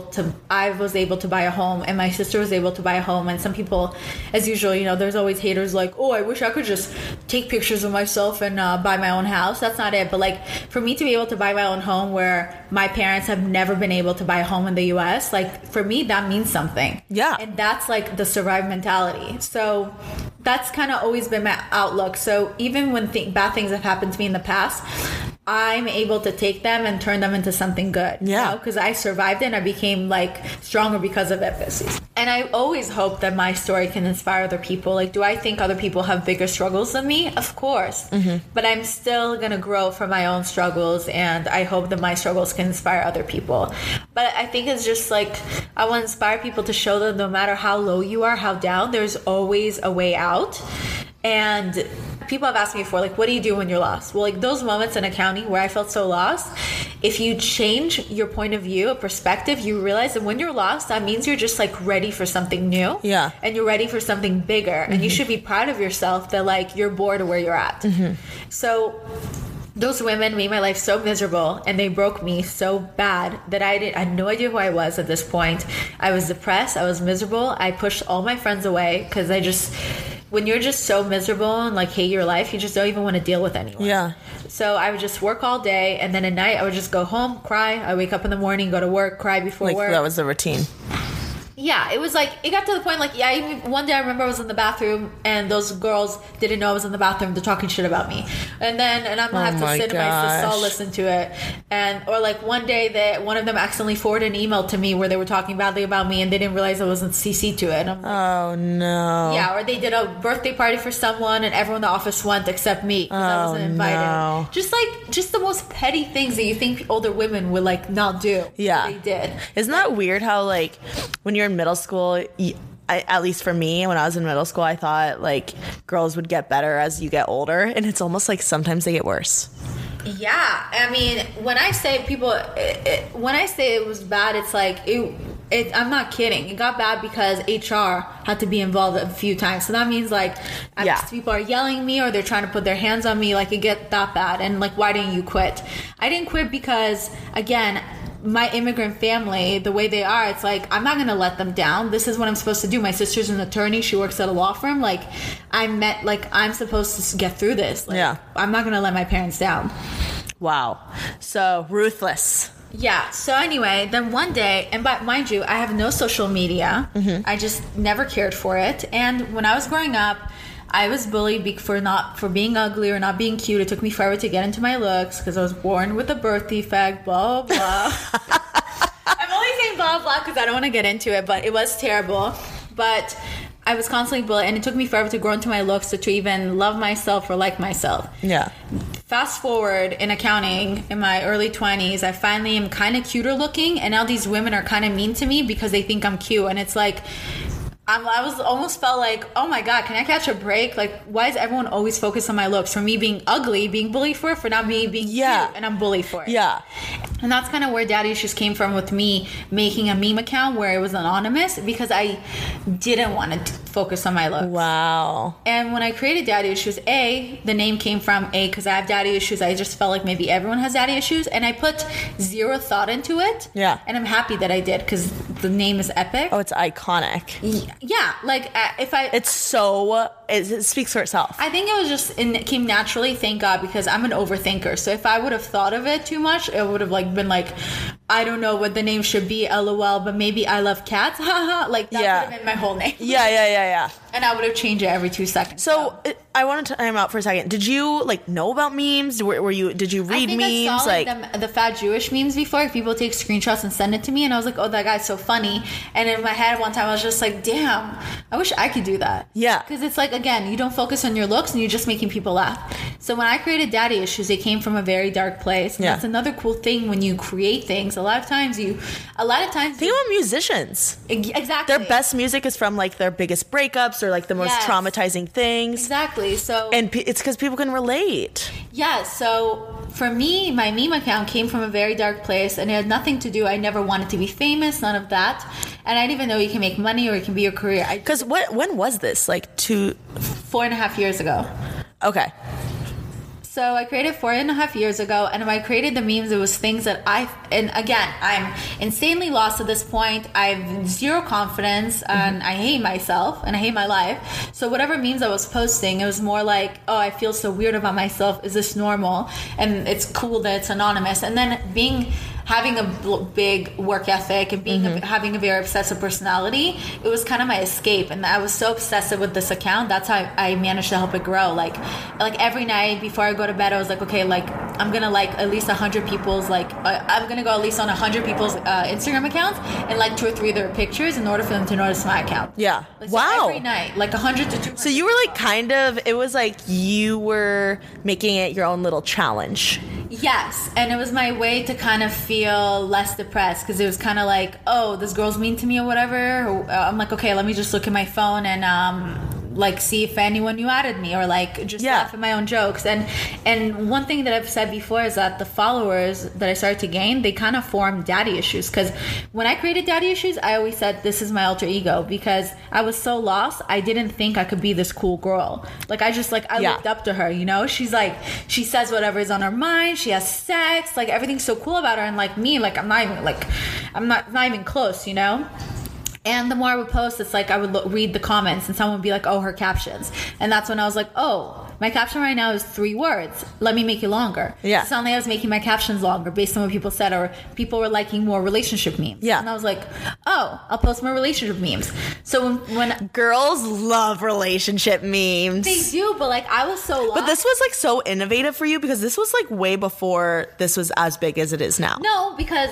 was able to buy a home, and my sister was able to buy a home, and some people, as usual, there's always haters like, oh, I wish I could just take pictures of myself and buy my own house. That's not it. But, like, for me to be able to buy my own home where my parents have never been able to buy a home in the U.S., like, for me, that means something. Yeah. And that's, like, the survive mentality. So that's kind of always been my outlook. So even when bad things have happened to me in the past, I'm able to take them and turn them into something good. Yeah. Because I survived it and I became, like, stronger because of it. And I always hope that my story can inspire other people. Like, do I think other people have bigger struggles than me? Of course. Mm-hmm. But I'm still going to grow from my own struggles, and I hope that my struggles can inspire other people. But I think it's just like, I want to inspire people to show that no matter how low you are, how down, there's always a way out. And people have asked me before, like, what do you do when you're lost? Well, like, those moments in accounting where I felt so lost, if you change your point of view, a perspective, you realize that when you're lost, that means you're just, like, ready for something new. Yeah. And you're ready for something bigger. Mm-hmm. And you should be proud of yourself that, like, you're bored of where you're at. Mm-hmm. So those women made my life so miserable, and they broke me so bad that I had no idea who I was at this point. I was depressed. I was miserable. I pushed all my friends away because when you're just so miserable and, like, hate your life, you just don't even want to deal with anyone. Yeah. So I would just work all day, and then at night I would just go home, cry. I wake up in the morning, go to work, cry before work. That was the routine. Yeah, it was like, it got to the point, like, even one day I remember I was in the bathroom and those girls didn't know I was in the bathroom. They're talking shit about me. And I'm gonna have to sit in my stall, listen to it. Or like one day one of them accidentally forwarded an email to me where they were talking badly about me and they didn't realize I wasn't CC'd to it. And I'm like, oh no. Yeah, or they did a birthday party for someone and everyone in the office went except me because I wasn't invited. No. Just the most petty things that you think older women would, like, not do. Yeah. They did. Isn't that weird how, like, when you're in middle school, at least for me, when I was in middle school, I thought, like, girls would get better as you get older, and it's almost like sometimes they get worse. Yeah, I mean, when I say it was bad, it's like I'm not kidding. It got bad because HR had to be involved a few times. So that means, like, people are yelling at me or they're trying to put their hands on me. Like, it get that bad. And, like, why didn't you quit? I didn't quit because, again, my immigrant family, the way they are, it's like, I'm not going to let them down. This is what I'm supposed to do. My sister's an attorney. She works at a law firm. Like, I'm supposed to get through this. Like, yeah. I'm not going to let my parents down. Wow. So ruthless. Yeah. So anyway, then one day, and mind you, I have no social media. Mm-hmm. I just never cared for it. And when I was growing up, I was bullied for being ugly or not being cute. It took me forever to get into my looks because I was born with a birth defect, blah, blah, blah. I'm only saying blah, blah because I don't want to get into it, but it was terrible. But I was constantly bullied, and it took me forever to grow into my looks to even love myself or like myself. Yeah. Fast forward in accounting in my early 20s, I finally am kind of cuter looking, and now these women are kind of mean to me because they think I'm cute. And it's like, I was almost felt like, oh my God, can I catch a break? Like, why is everyone always focused on my looks? For me being ugly, being bullied for it, for not me being cute, and I'm bullied for it. Yeah. And that's kind of where Daddy Issues came from, with me making a meme account where it was anonymous, because I didn't want to focus on my looks. Wow. And when I created Daddy Issues, the name came from because I have daddy issues. I just felt like maybe everyone has daddy issues, and I put zero thought into it. Yeah. And I'm happy that I did, because the name is epic. Oh, it's iconic. Yeah, like it speaks for itself. I think it was just, it came naturally, thank God, because I'm an overthinker. So if I would have thought of it too much, it would have been like, I don't know what the name should be, LOL, but maybe I love cats, haha. Like that would have been my whole name. Yeah. And I would have changed it every 2 seconds. So I want to time out for a second. Did you know about memes? Did you read memes? I saw the fat Jewish memes before. People take screenshots and send it to me, and I was like, oh, that guy's so funny. And in my head one time I was just like, damn, I wish I could do that. Yeah. Because it's like, again, you don't focus on your looks and you're just making people laugh. So when I created Daddy Issues, it came from a very dark place. And that's another cool thing when you create things. A lot of times think about musicians. Exactly. Their best music is from their biggest breakups or the most traumatizing things. Exactly. So, and it's because people can relate. Yeah. So for me, my meme account came from a very dark place, and it had nothing to do. I never wanted to be famous, none of that, and I didn't even know you can make money or it can be your career. Because when was this? 4.5 years ago. Okay. So I created 4.5 years ago, and when I created the memes, it was things that and again, I'm insanely lost at this point. I have zero confidence, and I hate myself, and I hate my life. So whatever memes I was posting, it was more like, oh, I feel so weird about myself. Is this normal? And it's cool that it's anonymous. And then having a big work ethic and having a very obsessive personality, it was kind of my escape. And I was so obsessive with this account. That's how I managed to help it grow. Like every night before I go to bed, I was like, okay, I'm gonna at least 100 people's I'm gonna go at least on 100 people's Instagram accounts and 2 or 3 of their pictures in order for them to notice my account. Yeah. Wow. So every night, 100 to 200. So you were it was you were making it your own little challenge. Yes, and it was my way to kind of feel less depressed, because it was kind of like, oh, this girl's mean to me or whatever. I'm like, okay, let me just look at my phone and see if anyone new added me, or just laugh at my own jokes. And one thing that I've said before is that the followers that I started to gain, they kind of formed Daddy Issues, because when I created Daddy Issues, I always said this is my alter ego, because I was so lost. I didn't think I could be this cool girl. I looked up to her, she's she says whatever is on her mind, she has sex, everything's so cool about her, and me, I'm not even close, And the more I would post, it's I would read the comments, and someone would be like, oh, her captions. And that's when I was like, oh, my caption right now is 3 words. Let me make it longer. Yeah. So suddenly I was making my captions longer based on what people said, or people were liking more relationship memes. Yeah. And I was like, oh, I'll post more relationship memes. So when girls love relationship memes. They do, but I was so lost. But this was so innovative for you, because this was way before this was as big as it is now. No, because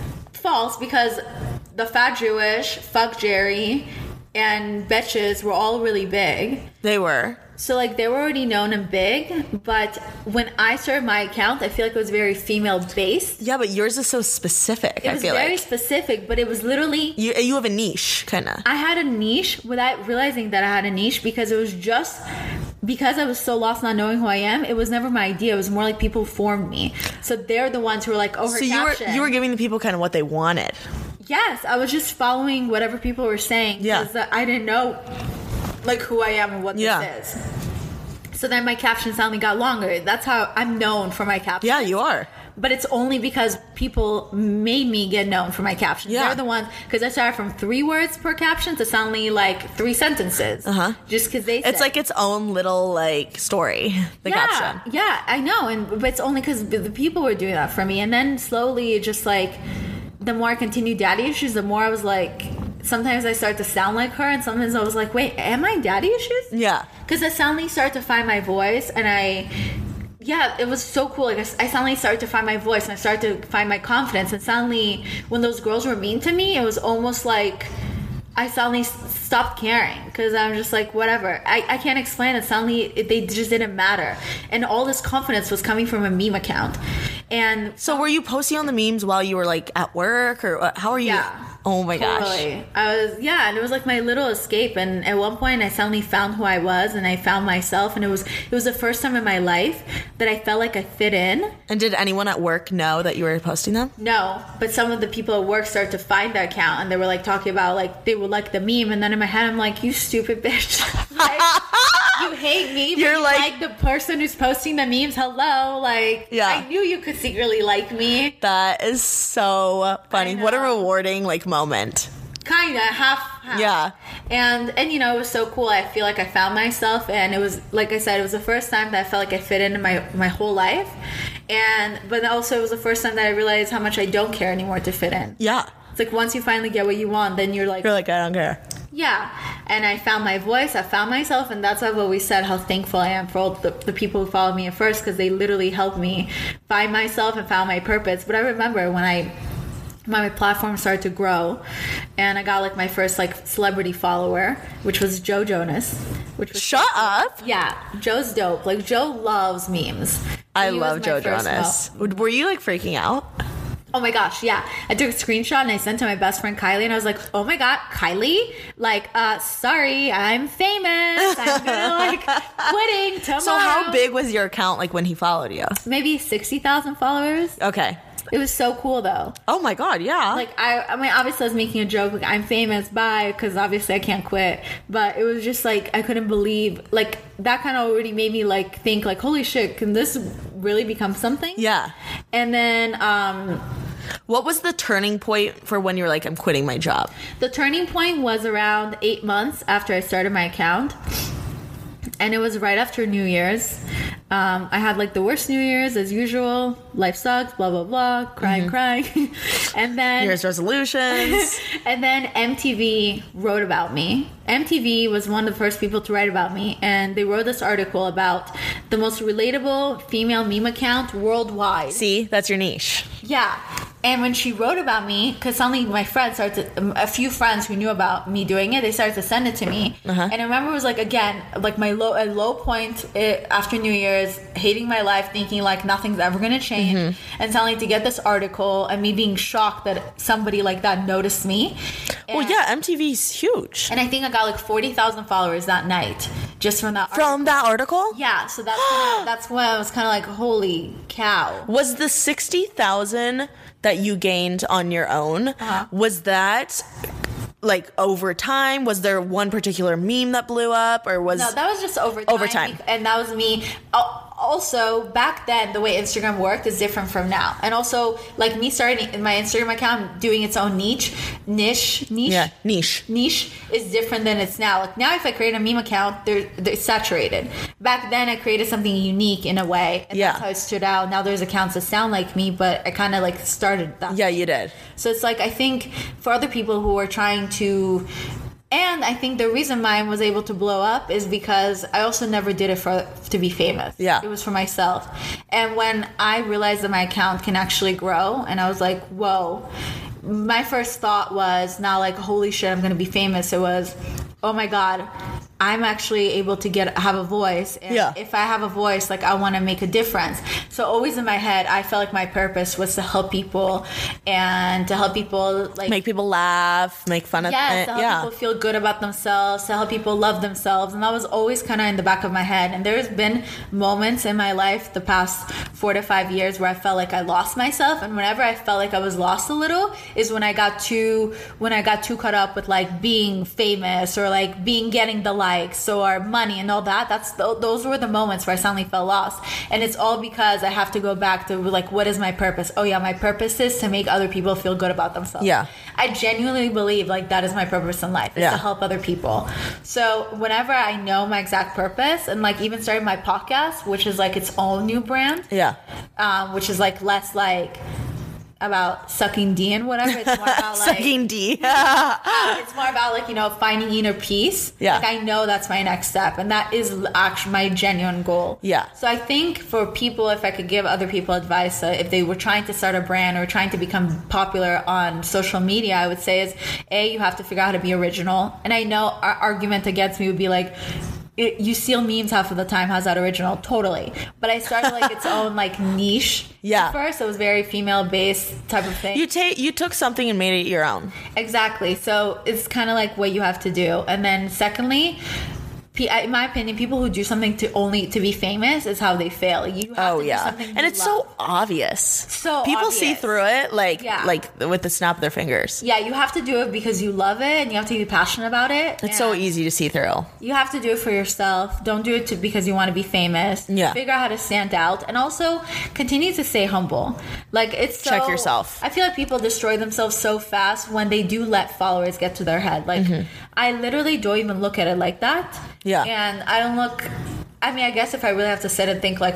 the fat Jewish, fuck Jerry, and Betches were all really big. They were. So they were already known and big, but when I started my account, I feel it was very female based. Yeah, but yours is so specific. It was very specific, but it was literally you have a niche, kind of. I had a niche without realizing that I had a niche, because it was just because I was so lost not knowing who I am. It was never my idea. It was more people formed me. So they're the ones who were like, oh, her caption. So you were giving the people kind of what they wanted. Yes, I was just following whatever people were saying, because I didn't know who I am and what this is. So then my captions suddenly got longer. That's how I'm known for my captions. Yeah, you are. But it's only because people made me get known for my captions. Yeah. They're the ones, because I started from 3 words per caption to suddenly 3 sentences. Just because they said. It's its own little story, the caption. Yeah, I know. But it's only because the people were doing that for me. And then slowly, just the more I continued Daddy Issues, the more I was sometimes I start to sound like her, and sometimes I was like, wait, am I Daddy Issues? Yeah. Because I suddenly started to find my voice, and it was so cool. I suddenly started to find my voice, and I started to find my confidence, and suddenly when those girls were mean to me, it was almost I suddenly stopped caring, because I'm just whatever. I can't explain it. Suddenly they just didn't matter, and all this confidence was coming from a meme account. And So were you posting on the memes while you were like at work, or how are you? Yeah. Oh my gosh. Totally. And it was like my little escape. And at one point I suddenly found who I was and I found myself, and it was the first time in my life that I felt like I fit in. And did anyone at work know that you were posting them? No, but some of the people at work started to find the account, and they were like talking about like they would like the meme, and then in my head I'm like, you stupid bitch. Like, you hate me, but You're you like the person who's posting the memes. Hello, like I knew you could secretly like me. That is so funny. What a rewarding like moment. Kinda half. Yeah. And it was so cool. I feel like I found myself, and it was, like I said, it was the first time that I felt like I fit into my whole life. But also it was the first time that I realized how much I don't care anymore to fit in. Yeah. It's like once you finally get what you want, then you're like, I don't care. yeah. And I found my voice, I found myself, and that's why I've always said how thankful I am for all the people who followed me at first, because they literally helped me find myself and found my purpose. But I remember when my platform started to grow, and I got like my first like celebrity follower, which was Joe Jonas. Which was Shut up. Yeah, Joe's dope. Like Joe loves memes. I He was love my Joe first Jonas. Were you like freaking out? Oh my gosh, yeah. I took a screenshot and I sent to my best friend Kylie, and I was like, oh my god, Kylie? Like, sorry, I'm famous. I'm gonna like quitting tomorrow. So how big was your account like when he followed you? Maybe 60,000 followers. Okay. It was so cool though. Oh my god, yeah. Like I mean, obviously I was making a joke, like I'm famous, bye, because obviously I can't quit. But it was just like I couldn't believe, like that kind of already made me like think like, holy shit, can this really become something? Yeah. And then what was the turning point for when you were like, I'm quitting my job? the turning point was around 8 months after I started my account. And it was right after New Year's. I had like the worst New Year's as usual. Life sucks, blah, blah, blah. Crying. And then... New Year's resolutions. And then MTV wrote about me. MTV was one of the first people to write about me. And they wrote this article about the most relatable female meme account worldwide. See, that's your niche. Yeah. And when she wrote about me, because suddenly my friends started to, a few friends who knew about me doing it, they started to send it to me. And I remember it was like, again, like a low point after New Year's, hating my life, thinking like nothing's ever going to change. And suddenly to get this article and me being shocked that somebody like that noticed me. Well, yeah, MTV's huge. And I think I got like 40,000 followers that night just from that From that article? Yeah, so that's when I was kind of like, holy cow. Was the 60,000 that you gained on your own, was that like over time? Was there one particular meme that blew up, or was... No, that was just over time. Over time. And that was me. Also, back then, the way Instagram worked is different from now. And also, like me starting my Instagram account doing its own niche. Yeah, niche. Niche is different than it's now. Like now, if I create a meme account, they're saturated. Back then, I created something unique in a way, and that's how it stood out. Now there's accounts that sound like me, but I kind of like started that. Yeah, you did. So it's like, I think for other people who are trying to... And I think the reason mine was able to blow up is because I also never did it to be famous. Yeah. It was for myself. And when I realized that my account can actually grow, and I was like, whoa, my first thought was not like, holy shit, I'm going to be famous. It was, oh my God, I'm actually able to have a voice. And if I have a voice, like I want to make a difference. So always in my head, I felt like my purpose was to help people, and to help people like make people laugh, make fun of it. To help people feel good about themselves, to help people love themselves. And that was always kind of in the back of my head. And there's been moments in my life the past 4 to 5 years where I felt like I lost myself. And whenever I felt like I was lost a little is when I got too caught up with like being famous, or like getting the likes or money and all that. Those were the moments where I suddenly felt lost. And it's all because I have to go back to like, what is my purpose? Oh yeah, my purpose is to make other people feel good about themselves. Yeah. I genuinely believe like that is my purpose in life, is to help other people. So whenever I know my exact purpose, and like even starting my podcast, which is like its own new brand, which is like less like about sucking D and whatever. It's more about like sucking D. It's more about like, finding inner peace. Yeah. Like I know that's my next step, and that is actually my genuine goal. Yeah. So I think for people, if I could give other people advice, if they were trying to start a brand or trying to become popular on social media, I would say is, A, you have to figure out how to be original. And I know our argument against me would be like, you steal memes half of the time. How's that original? Totally. But I started like its own like niche. Yeah. At first, it was very female based type of thing. You took something and made it your own. Exactly. So it's kind of like what you have to do. And then secondly, in my opinion, people who do something to be famous is how they fail. You have to do something and it's love. so obvious. So people obvious. see through it like with the snap of their fingers. Yeah, you have to do it because you love it and you have to be passionate about it. It's so easy to see through. You have to do it for yourself. Don't do it because you want to be famous. Yeah. Figure out how to stand out and also continue to stay humble. Like it's check yourself. I feel like people destroy themselves so fast when they do let followers get to their head. Like I literally don't even look at it like that. Yeah. And I don't look, I mean, I guess if I really have to sit and think like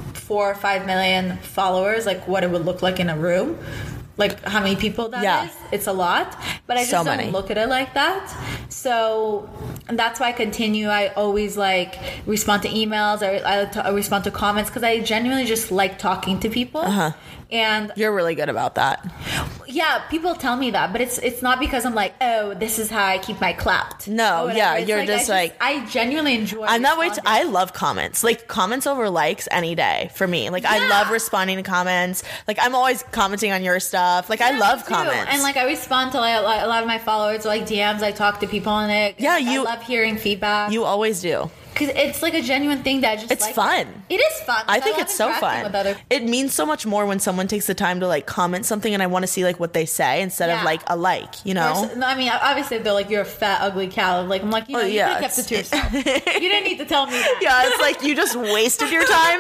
4 or 5 million followers, like what it would look like in a room, like how many people that is, it's a lot. But I just don't look at it like that. So that's why I continue. I always like respond to emails. I respond to comments because I genuinely just like talking to people. And you're really good about that. Yeah, people tell me that, but it's not because I'm like, oh, this is how I keep my clout. No, yeah, you're like, I genuinely enjoy. I'm that way. I love comments, like comments over likes any day for me. Like I love responding to comments. Like I'm always commenting on your stuff. Like I love comments, and like I respond to like a lot of my followers, like DMs. I talk to people on it. Yeah, I love hearing feedback. You always do. Because it's like a genuine thing that it's fun. It is fun. I think it's so fun. It means so much more when someone takes the time to like comment something and I want to see like what they say instead of like a like, you know? I mean, obviously they're like, you're a fat, ugly cow. Like, I'm like, you know, you could have kept it to yourself. You didn't need to tell me that. Yeah, it's like you just wasted your time.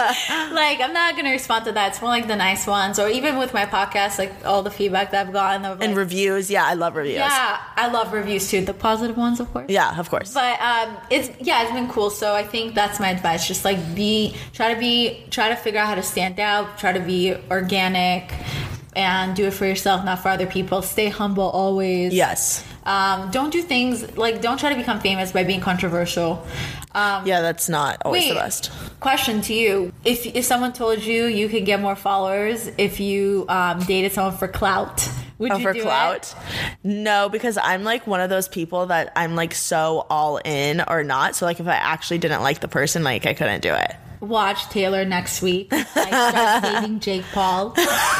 Like, I'm not going to respond to that. It's more like the nice ones. Or even with my podcast, like all the feedback that I've gotten. Of, like, and reviews. Yeah, I love reviews. Yeah, I love reviews too. The positive ones, of course. Yeah, of course. But it's been cool. So I think that's my advice. Just like try to figure out how to stand out, try to be organic and do it for yourself, not for other people. Stay humble always. Yes. Don't do things like, don't try to become famous by being controversial. Yeah, that's not always the best. Question to you. If someone told you could get more followers if you dated someone for clout, would you do clout? No, because I'm like one of those people that I'm like so all in or not. So like if I actually didn't like the person, like I couldn't do it. Watch Taylor next week. Like start dating Jake Paul.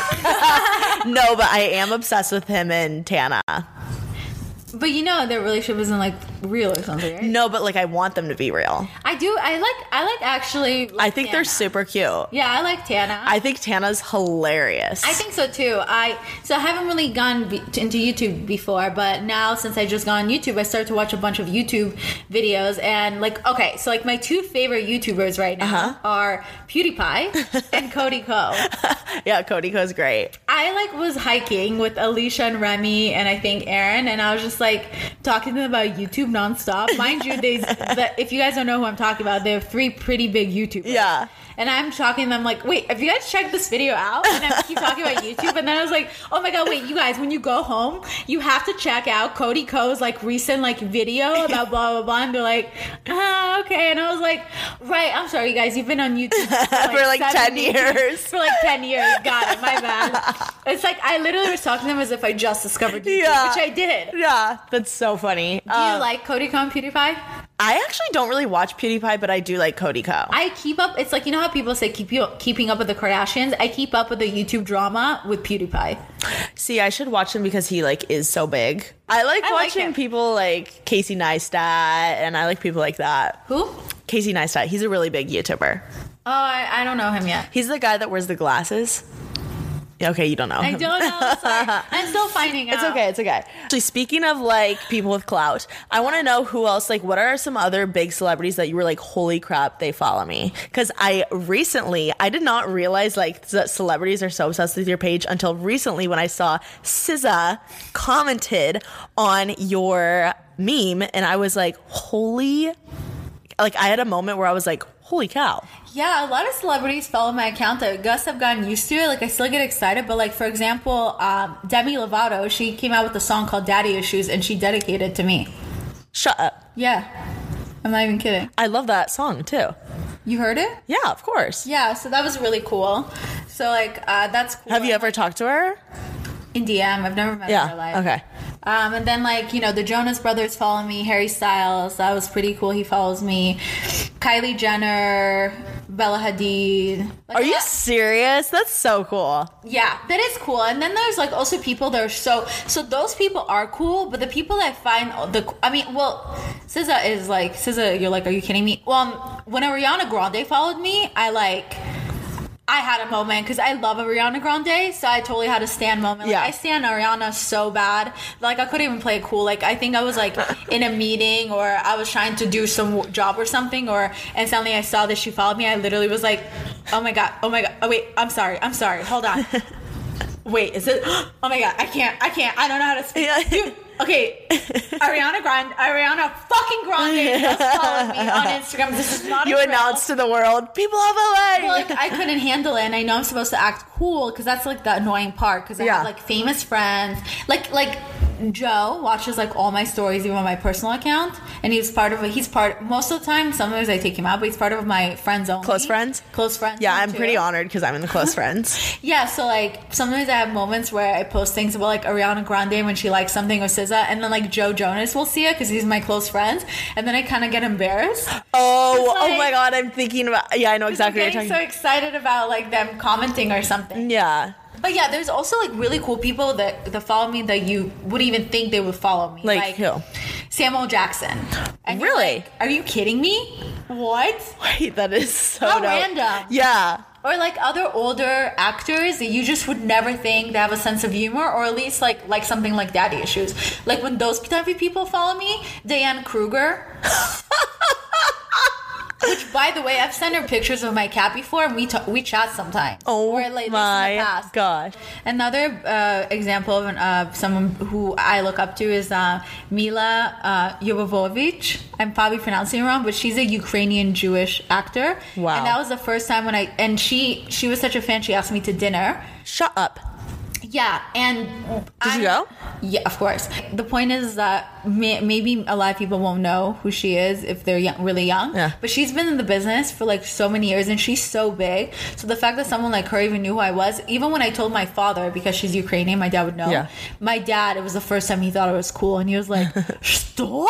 No, but I am obsessed with him and Tana. But you know their relationship isn't like real or something, right? No, but like I want them to be real. I do. I like actually. Like I think Tana. They're super cute. Yeah, I like Tana. I think Tana's hilarious. I think so too. I haven't really gone into YouTube before, but now since I just got on YouTube, I started to watch a bunch of YouTube videos and like so like my two favorite YouTubers right now are PewDiePie and Cody Ko. Yeah, Cody Ko's great. I like was hiking with Alicia and Remy and I think Aaron, and I was just like talking to them about YouTube nonstop. Mind you, if you guys don't know who I'm talking about, they're 3 pretty big YouTubers. Yeah. And I'm talking to them like, wait, have you guys checked this video out? And I keep talking about YouTube. And then I was like, oh my God, wait, you guys, when you go home, you have to check out Cody Ko's like recent like video about blah, blah, blah. And they're like, okay. And I was like, right, I'm sorry, you guys, you've been on YouTube for like 10 years. For like 10 years. Got it, my bad. It's like, I literally was talking to them as if I just discovered YouTube, which I did. Yeah, that's so funny. Do you like Cody Ko and PewDiePie? I actually don't really watch PewDiePie, but I do like Cody Ko. I keep up. It's like, you know how people say keeping up with the Kardashians? I keep up with the YouTube drama with PewDiePie. See, I should watch him because he like is so big. I like watching people like Casey Neistat, and I like people like that. Who? Casey Neistat. He's a really big YouTuber. Oh, I don't know him yet. He's the guy that wears the glasses. Okay, you don't know. I don't know. Sorry. I'm still finding out. It's okay. Actually, speaking of like people with clout, I want to know who else, like what are some other big celebrities that you were like, holy crap, they follow me? Because I did not realize like that celebrities are so obsessed with your page until recently when I saw SZA commented on your meme and I was like, like I had a moment where I was like, holy cow. Yeah, a lot of celebrities follow my account. I guess I've gotten used to it. Like, I still get excited. But, like, for example, Demi Lovato, she came out with a song called Daddy Issues, and she dedicated it to me. Shut up. Yeah. I'm not even kidding. I love that song, too. You heard it? Yeah, of course. Yeah, so that was really cool. So, like, that's cool. Have you ever talked to her? In DM. I've never met her in real life. Okay. And then, like, you know, the Jonas Brothers follow me. Harry Styles, that was pretty cool. He follows me. Kylie Jenner, Bella Hadid. Like, Are you serious? That's so cool. yeah, that is cool. And then there's, like, also people that are so those people are cool, but the people that I find SZA is like, SZA, you're like, are you kidding me? Well, when Ariana Grande followed me, I had a moment because I love Ariana Grande, so I totally had a stan moment. Like, I stan Ariana so bad, like I couldn't even play it cool. Like I think I was like in a meeting or I was trying to do some job or something, and suddenly I saw that she followed me. I literally was like, oh my god, oh wait, I'm sorry, hold on. Wait, is it? Oh my god, I can't. I don't know how to speak. Dude, okay, Ariana fucking Grande just followed me on Instagram. This is not. You announced to the world, people of LA. Well, like I couldn't handle it, and I know I'm supposed to act cool because that's like the annoying part. Because I have like famous friends, like Joe watches like all my stories, even on my personal account, and he's part most of the time. Sometimes I take him out, but he's part of my friends only. Close friends. Yeah, I'm pretty honored because I'm in the close friends. Yeah, so like sometimes I have moments where I post things about like Ariana Grande when she likes something or SZA, and then like Joe Jonas will see it because he's my close friend, and then I kind of get embarrassed. Oh my god, I'm thinking about. Yeah, I know exactly what you're talking. I'm so excited about like them commenting or something. Yeah. But yeah, there's also like really cool people that follow me that you wouldn't even think they would follow me. Like who? Samuel Jackson. And really? Like, are you kidding me? What? Wait, that is so How dope. random. Yeah. Or like other older actors that you just would never think they have a sense of humor, or at least like something like Daddy Issues. Like when those type of people follow me, Diane Kruger. Which, by the way, I've sent her pictures of my cat before, and we chat sometimes. Oh or, like, my gosh! Another example of someone who I look up to is Mila Jovovich. I'm probably pronouncing it wrong, but she's a Ukrainian Jewish actor. Wow! And that was the first time she was such a fan. She asked me to dinner. Shut up. Yeah, and did you go? Yeah, of course. The point is that maybe a lot of people won't know who she is if they're really young. Yeah. But she's been in the business for like so many years, and she's so big. So the fact that someone like her even knew who I was, even when I told my father, because she's Ukrainian, my dad would know. Yeah. My dad, it was the first time he thought it was cool, and he was like, "Что?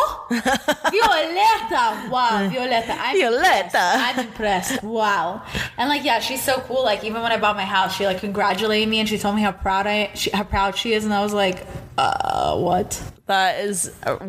Violeta! Wow, Violeta! I'm impressed. Wow." And like, yeah, she's so cool. Like even when I bought my house, she like congratulated me, and she told me how proud she is, and I was like, what? That is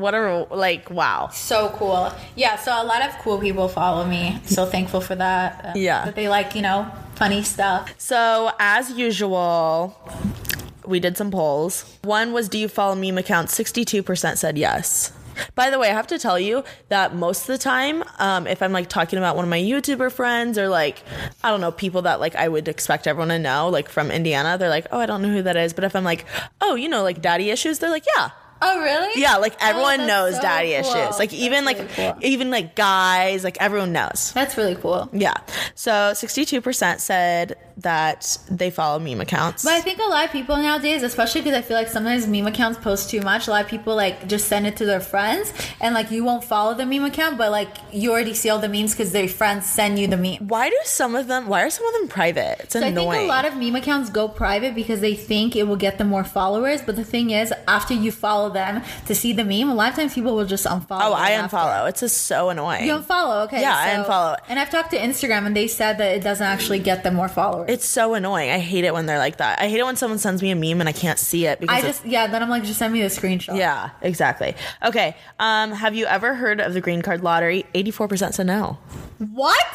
wow. So cool. Yeah, so a lot of cool people follow me. So thankful for that. Yeah. That they like, funny stuff. So as usual, we did some polls. One was, do you follow meme accounts? 62% said yes. By the way, I have to tell you that most of the time, if I'm like talking about one of my YouTuber friends or like, I don't know, people that like I would expect everyone to know, like from Indiana, they're like, oh, I don't know who that is. But if I'm like, oh, like Daddy Issues, they're like, yeah. Oh, really? Yeah, like everyone knows so Daddy cool. Issues. Like even that's like really cool. even like guys, like everyone knows. That's really cool. Yeah. So 62% said that they follow meme accounts. But I think a lot of people nowadays, especially because I feel like sometimes meme accounts post too much, a lot of people like just send it to their friends, and like you won't follow the meme account, but like you already see all the memes because their friends send you the meme. Why are some of them private? It's annoying. I think a lot of meme accounts go private because they think it will get them more followers, but the thing is, after you follow them to see the meme, a lot of times people will just unfollow. Oh, I unfollow. It's just so annoying. You unfollow, okay. Yeah, I unfollow. And I've talked to Instagram, and they said that it doesn't actually get them more followers. It's so annoying. I hate it when they're like that. I hate it when someone sends me a meme and I can't see it because then I'm like, just send me the screenshot. Yeah, exactly. Okay. Have you ever heard of the green card lottery? 84% said no. What?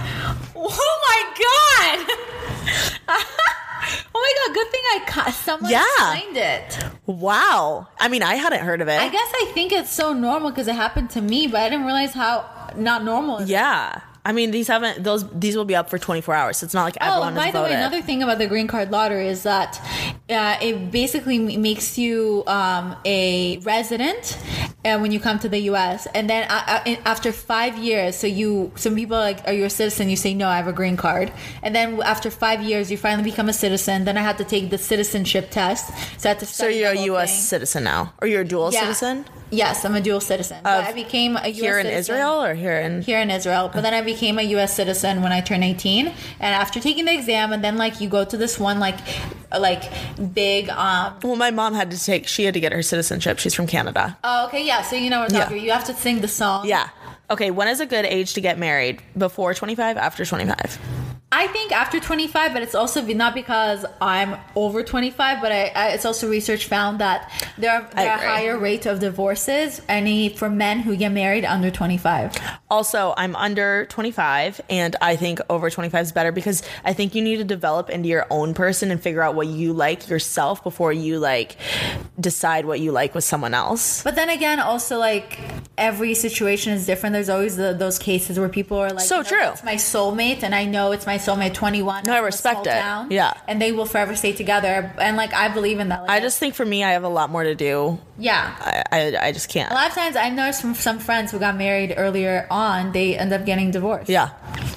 Oh my god! Oh my god, good thing someone explained it. Wow. I mean, I hadn't heard of it. I guess I think it's so normal because it happened to me, but I didn't realize how not normal it is. Yeah. I mean, these will be up for 24 hours. So it's not like everyone has voted. By the way, another thing about the green card lottery is that it basically makes you a resident when you come to the U.S. And then after 5 years, some people are like, are you a citizen? You say, no, I have a green card. And then after 5 years, you finally become a citizen. Then I had to take the citizenship test. So I had to study So you're a U.S. thing. citizen now? Or you're a dual citizen? Yes, I'm a dual citizen. But I became a U.S. Here in citizen. Israel or here in? Here in Israel. But then I became a U.S. citizen when I turned 18. And after taking the exam, and then like you go to this one like big Well, my mom had to get her citizenship. She's from Canada. Oh, okay, yeah. So you know what I'm talking about. You have to sing the song. Yeah. Okay, when is a good age to get married? Before 25, after 25? I think after 25, but it's also not because I'm over 25, but it's also research found that there are a higher rate of divorces for men who get married under 25. Also, I'm under 25, and I think over 25 is better because I think you need to develop into your own person and figure out what you like yourself before you like decide what you like with someone else. But then again, also like every situation is different. There's always those cases where people are like, so true. It's my soulmate, and I know it's my soulmate 21. No, I respect it. Town, yeah. And they will forever stay together. And like, I believe in that. Like, I just think for me, I have a lot more to do. Yeah. I just can't. A lot of times I noticed from some friends who got married earlier on, they end up getting divorced. Yeah.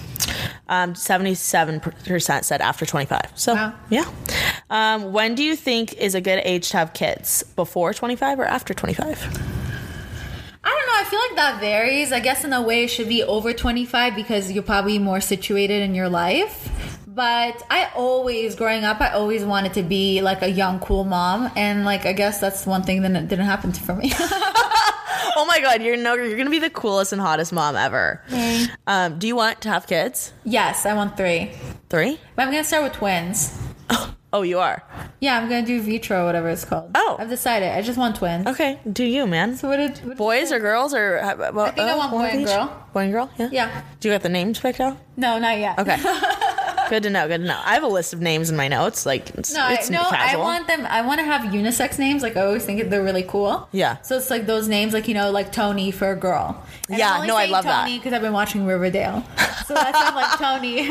77% said after 25. So, wow. Yeah. When do you think is a good age to have kids? Before 25 or after 25? I don't know. I feel like that varies. I guess in a way it should be over 25 because you're probably more situated in your life. But growing up, I always wanted to be like a young, cool mom. And like, I guess that's one thing that didn't happen for me. Oh my God, you're going to be the coolest and hottest mom ever. Do you want to have kids? Yes, I want 3. 3? But I'm going to start with twins. Oh, you are? Yeah, I'm going to do vitro, whatever it's called. Oh. I've decided. I just want twins. Okay, do you, man? So what boys or girls? Or I think I want boy and girl. Boy and girl, yeah? Yeah. Do you got the names picked out? No, not yet. Okay. Good to know. I have a list of names in my notes. Like, it's casual. I want to have unisex names. Like, I always think they're really cool. Yeah. So it's like those names, like, like Tony for a girl. And yeah, I love that. Tony because I've been watching Riverdale. So that's why I'm like Tony.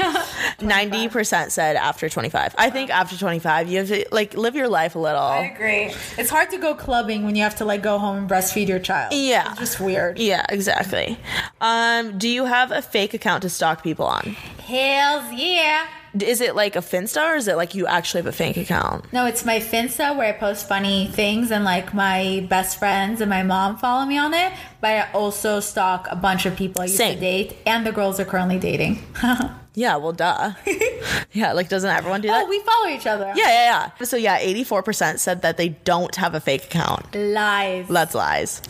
90% said after 25. I think after 25, you have to, like, live your life a little. I agree. It's hard to go clubbing when you have to, like, go home and breastfeed your child. Yeah. It's just weird. Yeah, exactly. Do you have a fake account to stalk people on? Hells yeah. Is it like a Finsta or is it like you actually have a fake account? No, it's my Finsta where I post funny things and like my best friends and my mom follow me on it. But I also stalk a bunch of people I used to date and the girls are currently dating. Yeah, well, duh. Yeah, like doesn't everyone do that? Oh, we follow each other. Yeah. So yeah, 84% said that they don't have a fake account. Lies. That's lies.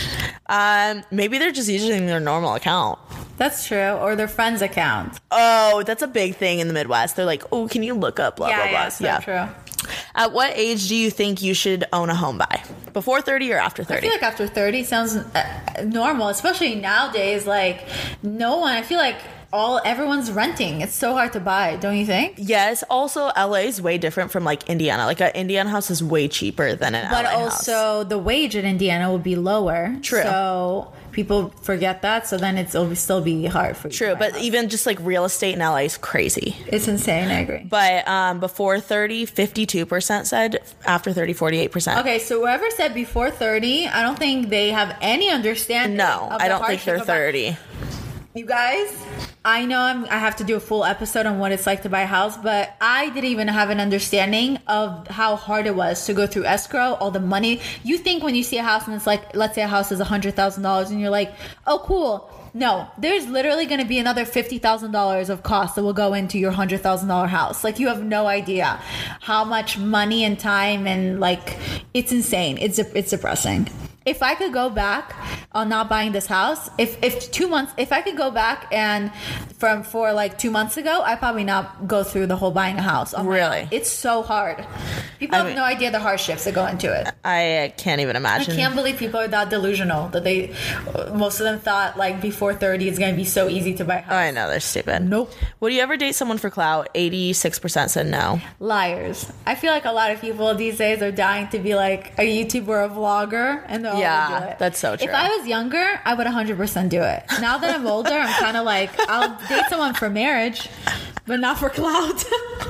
Maybe they're just using their normal account. That's true. Or their friend's account. Oh, that's a big thing in the Midwest. They're like, oh, can you look up blah, blah, blah. Yeah, so true. At what age do you think you should own a home by? Before 30 or after 30? I feel like after 30 sounds normal, especially nowadays. Like, no one, I feel like everyone's renting. It's so hard to buy, don't you think? Yes. Also, LA is way different from like Indiana. Like an Indiana house is way cheaper than an LA house. But also the wage in Indiana will be lower. True. So people forget that. So then it'll still be hard for you. True. But even just like real estate in LA is crazy. It's insane. I agree. But before 30, 52% said. After 30, 48%. Okay. So whoever said before 30, I don't think they have any understanding. No, I don't think they're 30. You guys, I know I have to do a full episode on what it's like to buy a house, but I didn't even have an understanding of how hard it was to go through escrow, all the money. You think when you see a house and it's like, let's say a house is $100,000 and you're like, oh, cool. No, there's literally going to be another $50,000 of cost that will go into your $100,000 house. Like, you have no idea how much money and time and like, it's insane. It's depressing. If I could go back on not buying this house, if I could go back and for like 2 months ago, I'd probably not go through the whole buying a house. Really? It's so hard. People have no idea the hardships that go into it. I can't even imagine. I can't believe people are that delusional that most of them thought like before 30 it's going to be so easy to buy a house. Oh, I know, they're stupid. Nope. Would you ever date someone for clout? 86% said no. Liars. I feel like a lot of people these days are dying to be like a YouTuber or a vlogger and they'll do it. That's so true. If I was younger, I would 100% do it. Now that I'm older, I'm kind of like, I'll date someone for marriage, but not for clout.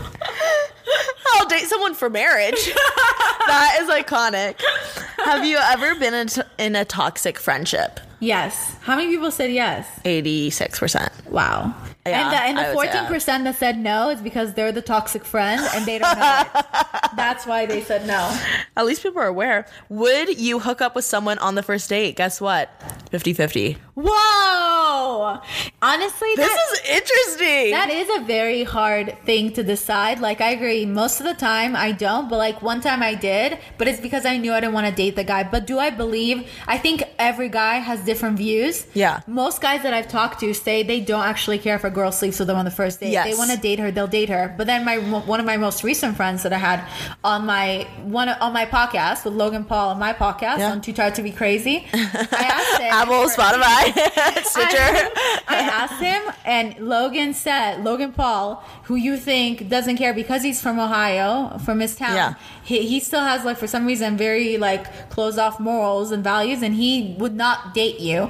I'll date someone for marriage. That is iconic. Have you ever been in a toxic friendship? Yes. How many people said yes? 86%. Wow. And the 14% that said no is because they're the toxic friend and they don't know it. That's why they said no. At least people are aware. Would you hook up with someone on the first date? Guess what? 50-50. Whoa! Honestly, This is interesting. that is a very hard thing to decide. Like, I agree. Most of the time, I don't. But, like, one time I did. But it's because I knew I didn't want to date the guy. But do I believe... I think every guy has different views. Yeah. Most guys that I've talked to say they don't actually care if a girl sleeps with them on the first date. Yes. They want to date her, they'll date her. But then one of my most recent friends that I had on my podcast with Logan Paul on my podcast on Too Tired to Be Crazy, I asked him... Apple, Spotify, Stitcher. I asked him, and Logan Paul, who you think doesn't care because he's from Ohio, from his town. Yeah. He still has, like, for some reason, very, like, closed off morals and values, and he would not date you.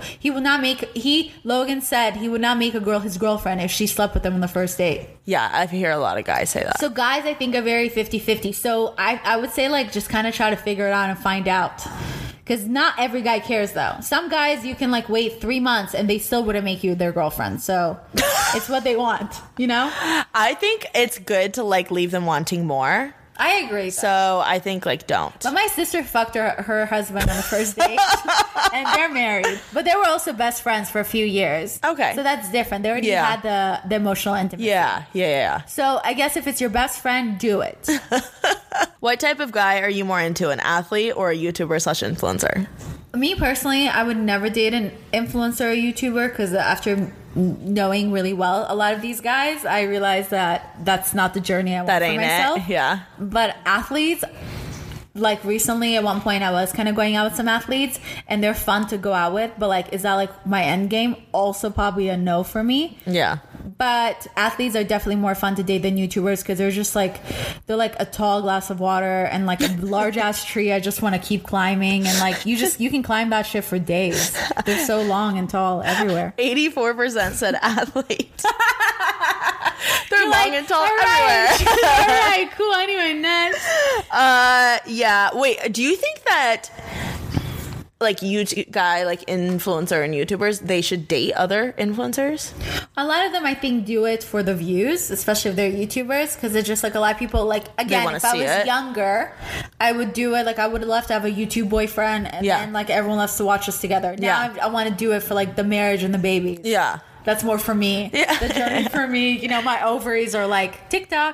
Logan said he would not make a girl his girlfriend if she slept with him on the first date. Yeah, I hear a lot of guys say that. So guys, I think, are very 50-50. So I would say, like, just kind of try to figure it out and find out. Because not every guy cares, though. Some guys, you can, like, wait 3 months and they still wouldn't make you their girlfriend. So it's what they want, you know? I think it's good to, like, leave them wanting more. I agree. So I think, like, don't. But my sister fucked her husband on the first date, and they're married. But they were also best friends for a few years. Okay. So that's different. They already had the emotional intimacy. Yeah. So I guess if it's your best friend, do it. What type of guy are you more into, an athlete or a YouTuber/influencer? Me personally, I would never date an influencer or YouTuber because after knowing really well a lot of these guys, I realized that that's not the journey I want for myself. It. Yeah. But athletes, like recently at one point I was kind of going out with some athletes and they're fun to go out with, but like, is that like my end game? Also probably a no for me. Yeah. But athletes are definitely more fun to date than YouTubers because they're like a tall glass of water and like a large ass tree I just want to keep climbing, and like you can climb that shit for days. They're so long and tall everywhere. 84% said athlete. They're long like, and tall all everywhere. All right, cool. Anyway, next. Yeah. Wait, do you think that like influencer and YouTubers, they should date other influencers? A lot of them, I think, do it for the views, especially if they're YouTubers, because it's just like a lot of people, like, again, if I was younger, I would do it. Like, I would love to have a YouTube boyfriend, and then like everyone loves to watch us together. Now I want to do it for like the marriage and the babies. Yeah. That's more for me. Yeah. The journey for me, you know, my ovaries are like TikTok.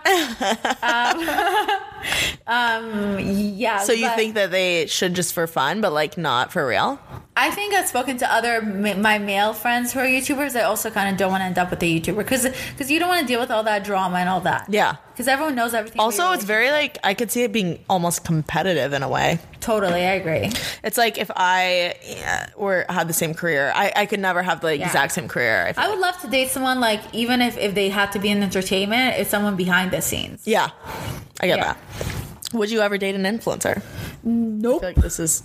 Yeah. So you think that they should just for fun, but like not for real? I think I've spoken to other my male friends who are YouTubers. I also kind of don't want to end up with a YouTuber because you don't want to deal with all that drama and all that. Yeah. Because everyone knows everything. Also, it's very like, I could see it being almost competitive in a way. Totally, I agree. It's like if I had the same career, I could never have the exact same career. I would love to date someone, like, even if they had to be in entertainment, it's someone behind the scenes. Yeah, I get that. Would you ever date an influencer? Nope. I feel like this is,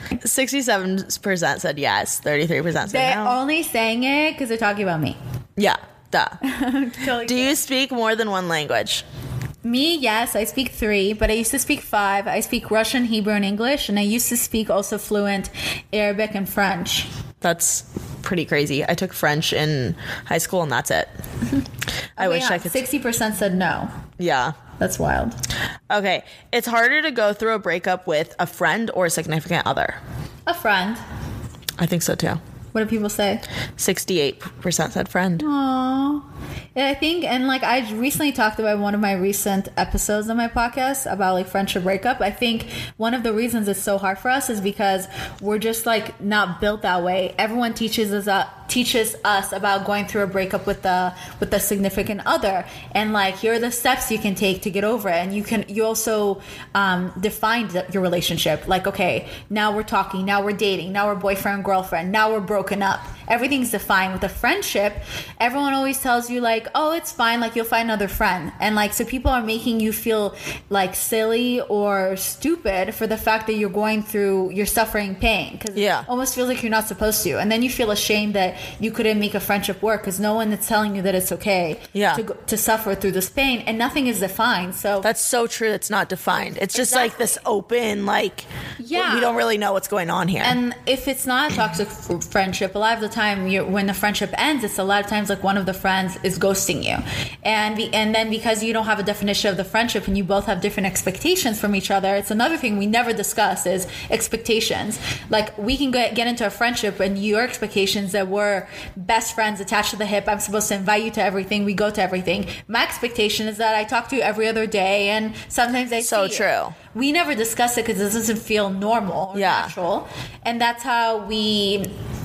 67% said yes, 33% said They're no. only saying it because they're talking about me. Yeah, duh. Totally. Do you speak more than one language? Me, yes, I speak 3, but I used to speak 5. I speak Russian, Hebrew, and English, and I used to speak also fluent Arabic and French. That's pretty crazy. I took French in high school, and that's it. I wish I could. 60% said no. Yeah. That's wild. Okay. It's harder to go through a breakup with a friend or a significant other. A friend. I think so, too. What do people say? 68% said friend. Aww. I think, and like I recently talked about one of my recent episodes on my podcast about like friendship breakup. I think one of the reasons it's so hard for us is because we're just like not built that way. Everyone teaches us about going through a breakup with the significant other, and like here are the steps you can take to get over it. And you also define your relationship. Like, okay, now we're talking, now we're dating, now we're boyfriend and girlfriend, now we're broken up. Everything's defined. With a friendship, everyone always tells you like, oh, it's fine, like you'll find another friend. And like, so people are making you feel like silly or stupid for the fact that you're suffering pain, because it almost feels like you're not supposed to. And then you feel ashamed that you couldn't make a friendship work because no one is telling you that it's okay to suffer through this pain, and nothing is defined. So that's so true. It's not defined. It's just like this open, like, we don't really know what's going on here. And if it's not a toxic friendship, a lot of the time when the friendship ends, it's a lot of times like one of the friends is ghosting you. And then because you don't have a definition of the friendship and you both have different expectations from each other, it's another thing we never discuss is expectations. Like, we can get into a friendship and your expectations that we're best friends attached to the hip. I'm supposed to invite you to everything. We go to everything. My expectation is that I talk to you every other day, and sometimes I see you. True. We never discuss it because it doesn't feel normal or natural. And that's how we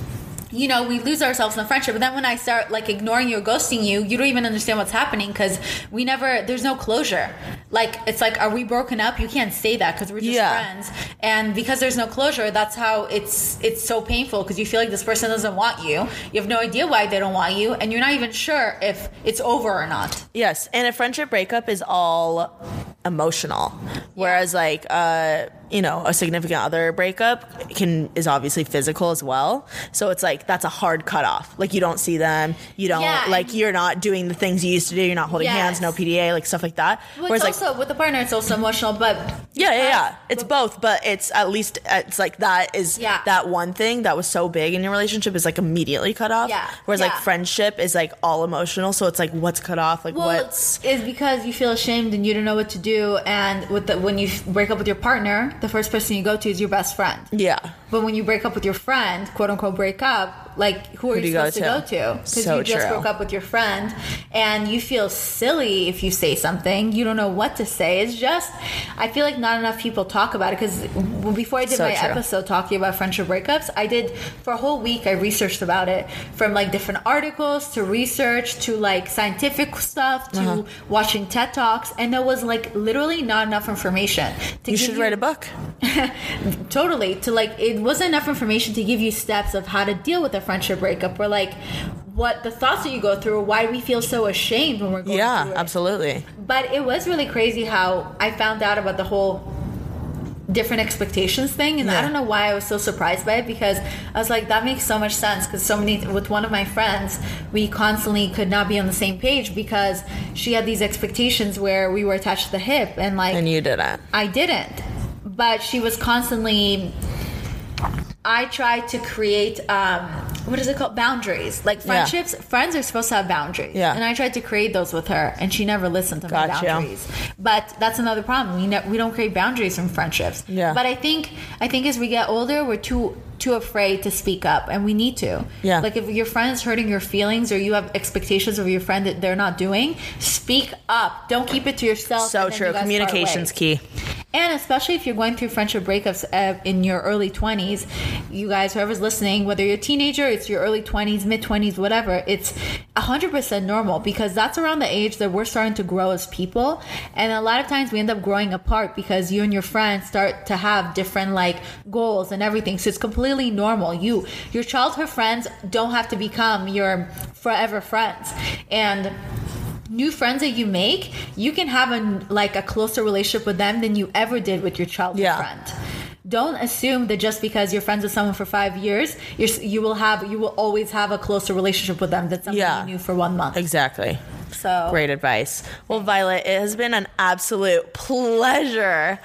lose ourselves in the friendship. But then when I start like ignoring you or ghosting you, you don't even understand what's happening because there's no closure. Like, it's like, are we broken up? You can't say that because we're just friends. And because there's no closure, that's how it's so painful, because you feel like this person doesn't want you. You have no idea why they don't want you, and you're not even sure if it's over or not. Yes, and a friendship breakup is all emotional, whereas like a significant other breakup is obviously physical as well. So it's like, that's a hard cutoff. Like, you don't see them, you don't you're not doing the things you used to do. You're not holding hands, no PDA, like stuff like that. Well, whereas also, with the partner, it's also emotional, but it's both. But it's at least it's like that is that one thing that was so big in your relationship is like immediately cut off. Whereas like friendship is like all emotional. So it's like, what's cut off? Like, is because you feel ashamed and you don't know what to do. And when you break up with your partner, the first person you go to is your best friend. Yeah. But when you break up with your friend, quote unquote break up, like, who are you supposed to go to? Because you just broke up with your friend, and you feel silly if you say something. You don't know what to say. It's just, I feel like not enough people talk about it. Because before I did my episode talking about friendship breakups, I did, for a whole week, I researched about it, from like different articles to research to like scientific stuff to watching TED Talks, and there was like literally not enough information. You should write a book. Totally. It wasn't enough information to give you steps of how to deal with a friendship breakup, or like what the thoughts that you go through, or why we feel so ashamed when we're going through it. Absolutely. But it was really crazy how I found out about the whole different expectations thing, and I don't know why I was so surprised by it, because I was like, that makes so much sense. Because with one of my friends, we constantly could not be on the same page because she had these expectations where we were attached to the hip, and you didn't. I didn't, but she was constantly. I tried to create, what is it called? Boundaries. Like, friendships, friends are supposed to have boundaries. Yeah. And I tried to create those with her, and she never listened to my boundaries. But that's another problem. We don't create boundaries from friendships. Yeah. But I think as we get older, we're too afraid to speak up, and we need to. Yeah. Like, if your friend is hurting your feelings, or you have expectations of your friend that they're not doing, speak up. Don't keep it to yourself. So true. Communication's key. And especially if you're going through friendship breakups in your early 20s, you guys, whoever's listening, whether you're a teenager, it's your early 20s, mid-20s, whatever, it's 100% normal, because that's around the age that we're starting to grow as people. And a lot of times we end up growing apart because you and your friends start to have different like goals and everything. So it's completely normal. Your childhood friends don't have to become your forever friends. And new friends that you make, you can have a closer relationship with them than you ever did with your childhood friend. Don't assume that just because you're friends with someone for 5 years, you will always have a closer relationship with them than someone you knew for 1 month. Exactly. So great advice. Well, Violet, it has been an absolute pleasure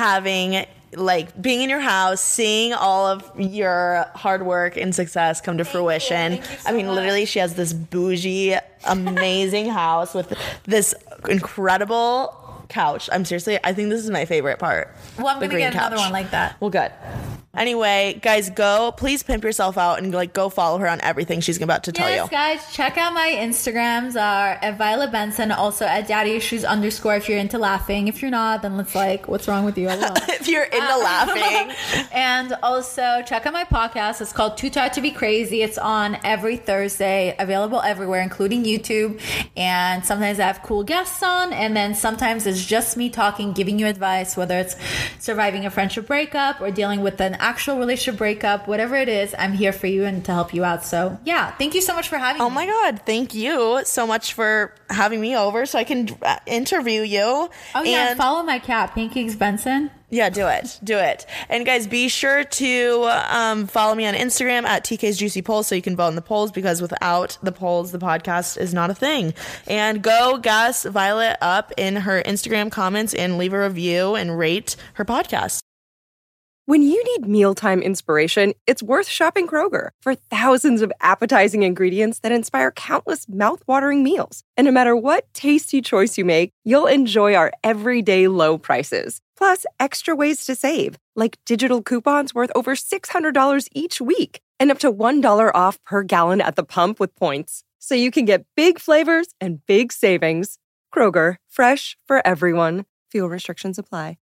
being in your house, seeing all of your hard work and success come to fruition. Thank you so much. Literally, she has this bougie, amazing house with this incredible couch. I think this is my favorite part. Well, I'm going to get another one like that. Well, good. Anyway, guys, please pimp yourself out and go follow her on everything she's about to tell you. Yes, guys, check out my Instagrams are at Violet Benson, also at daddyissues_ if you're into laughing. If you're not, then let's what's wrong with you? I don't know. If you're into laughing. And also check out my podcast. It's called Too Tired to Be Crazy. It's on every Thursday, available everywhere, including YouTube. And sometimes I have cool guests on, and then sometimes it's just me talking, giving you advice, whether it's surviving a friendship breakup or dealing with an actual relationship breakup, whatever it is, I'm here for you and to help you out. So yeah, thank you so much for having me. Oh my God, thank you so much for having me over so I can interview you. Oh yeah, and follow my cat, Pancakes Benson. Yeah, do it. And guys, be sure to follow me on Instagram at TK's Juicy Polls so you can vote in the polls, because without the polls, the podcast is not a thing. And go gas Violet up in her Instagram comments and leave a review and rate her podcast. When you need mealtime inspiration, it's worth shopping Kroger for thousands of appetizing ingredients that inspire countless mouth-watering meals. And no matter what tasty choice you make, you'll enjoy our everyday low prices. Plus, extra ways to save, like digital coupons worth over $600 each week and up to $1 off per gallon at the pump with points. So you can get big flavors and big savings. Kroger, fresh for everyone. Fuel restrictions apply.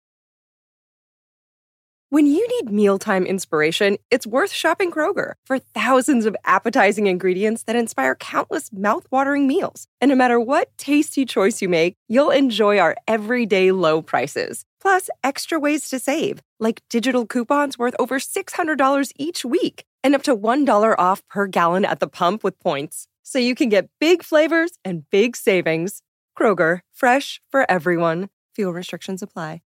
When you need mealtime inspiration, it's worth shopping Kroger for thousands of appetizing ingredients that inspire countless mouth-watering meals. And no matter what tasty choice you make, you'll enjoy our everyday low prices. Plus, extra ways to save, like digital coupons worth over $600 each week and up to $1 off per gallon at the pump with points. So you can get big flavors and big savings. Kroger, fresh for everyone. Fuel restrictions apply.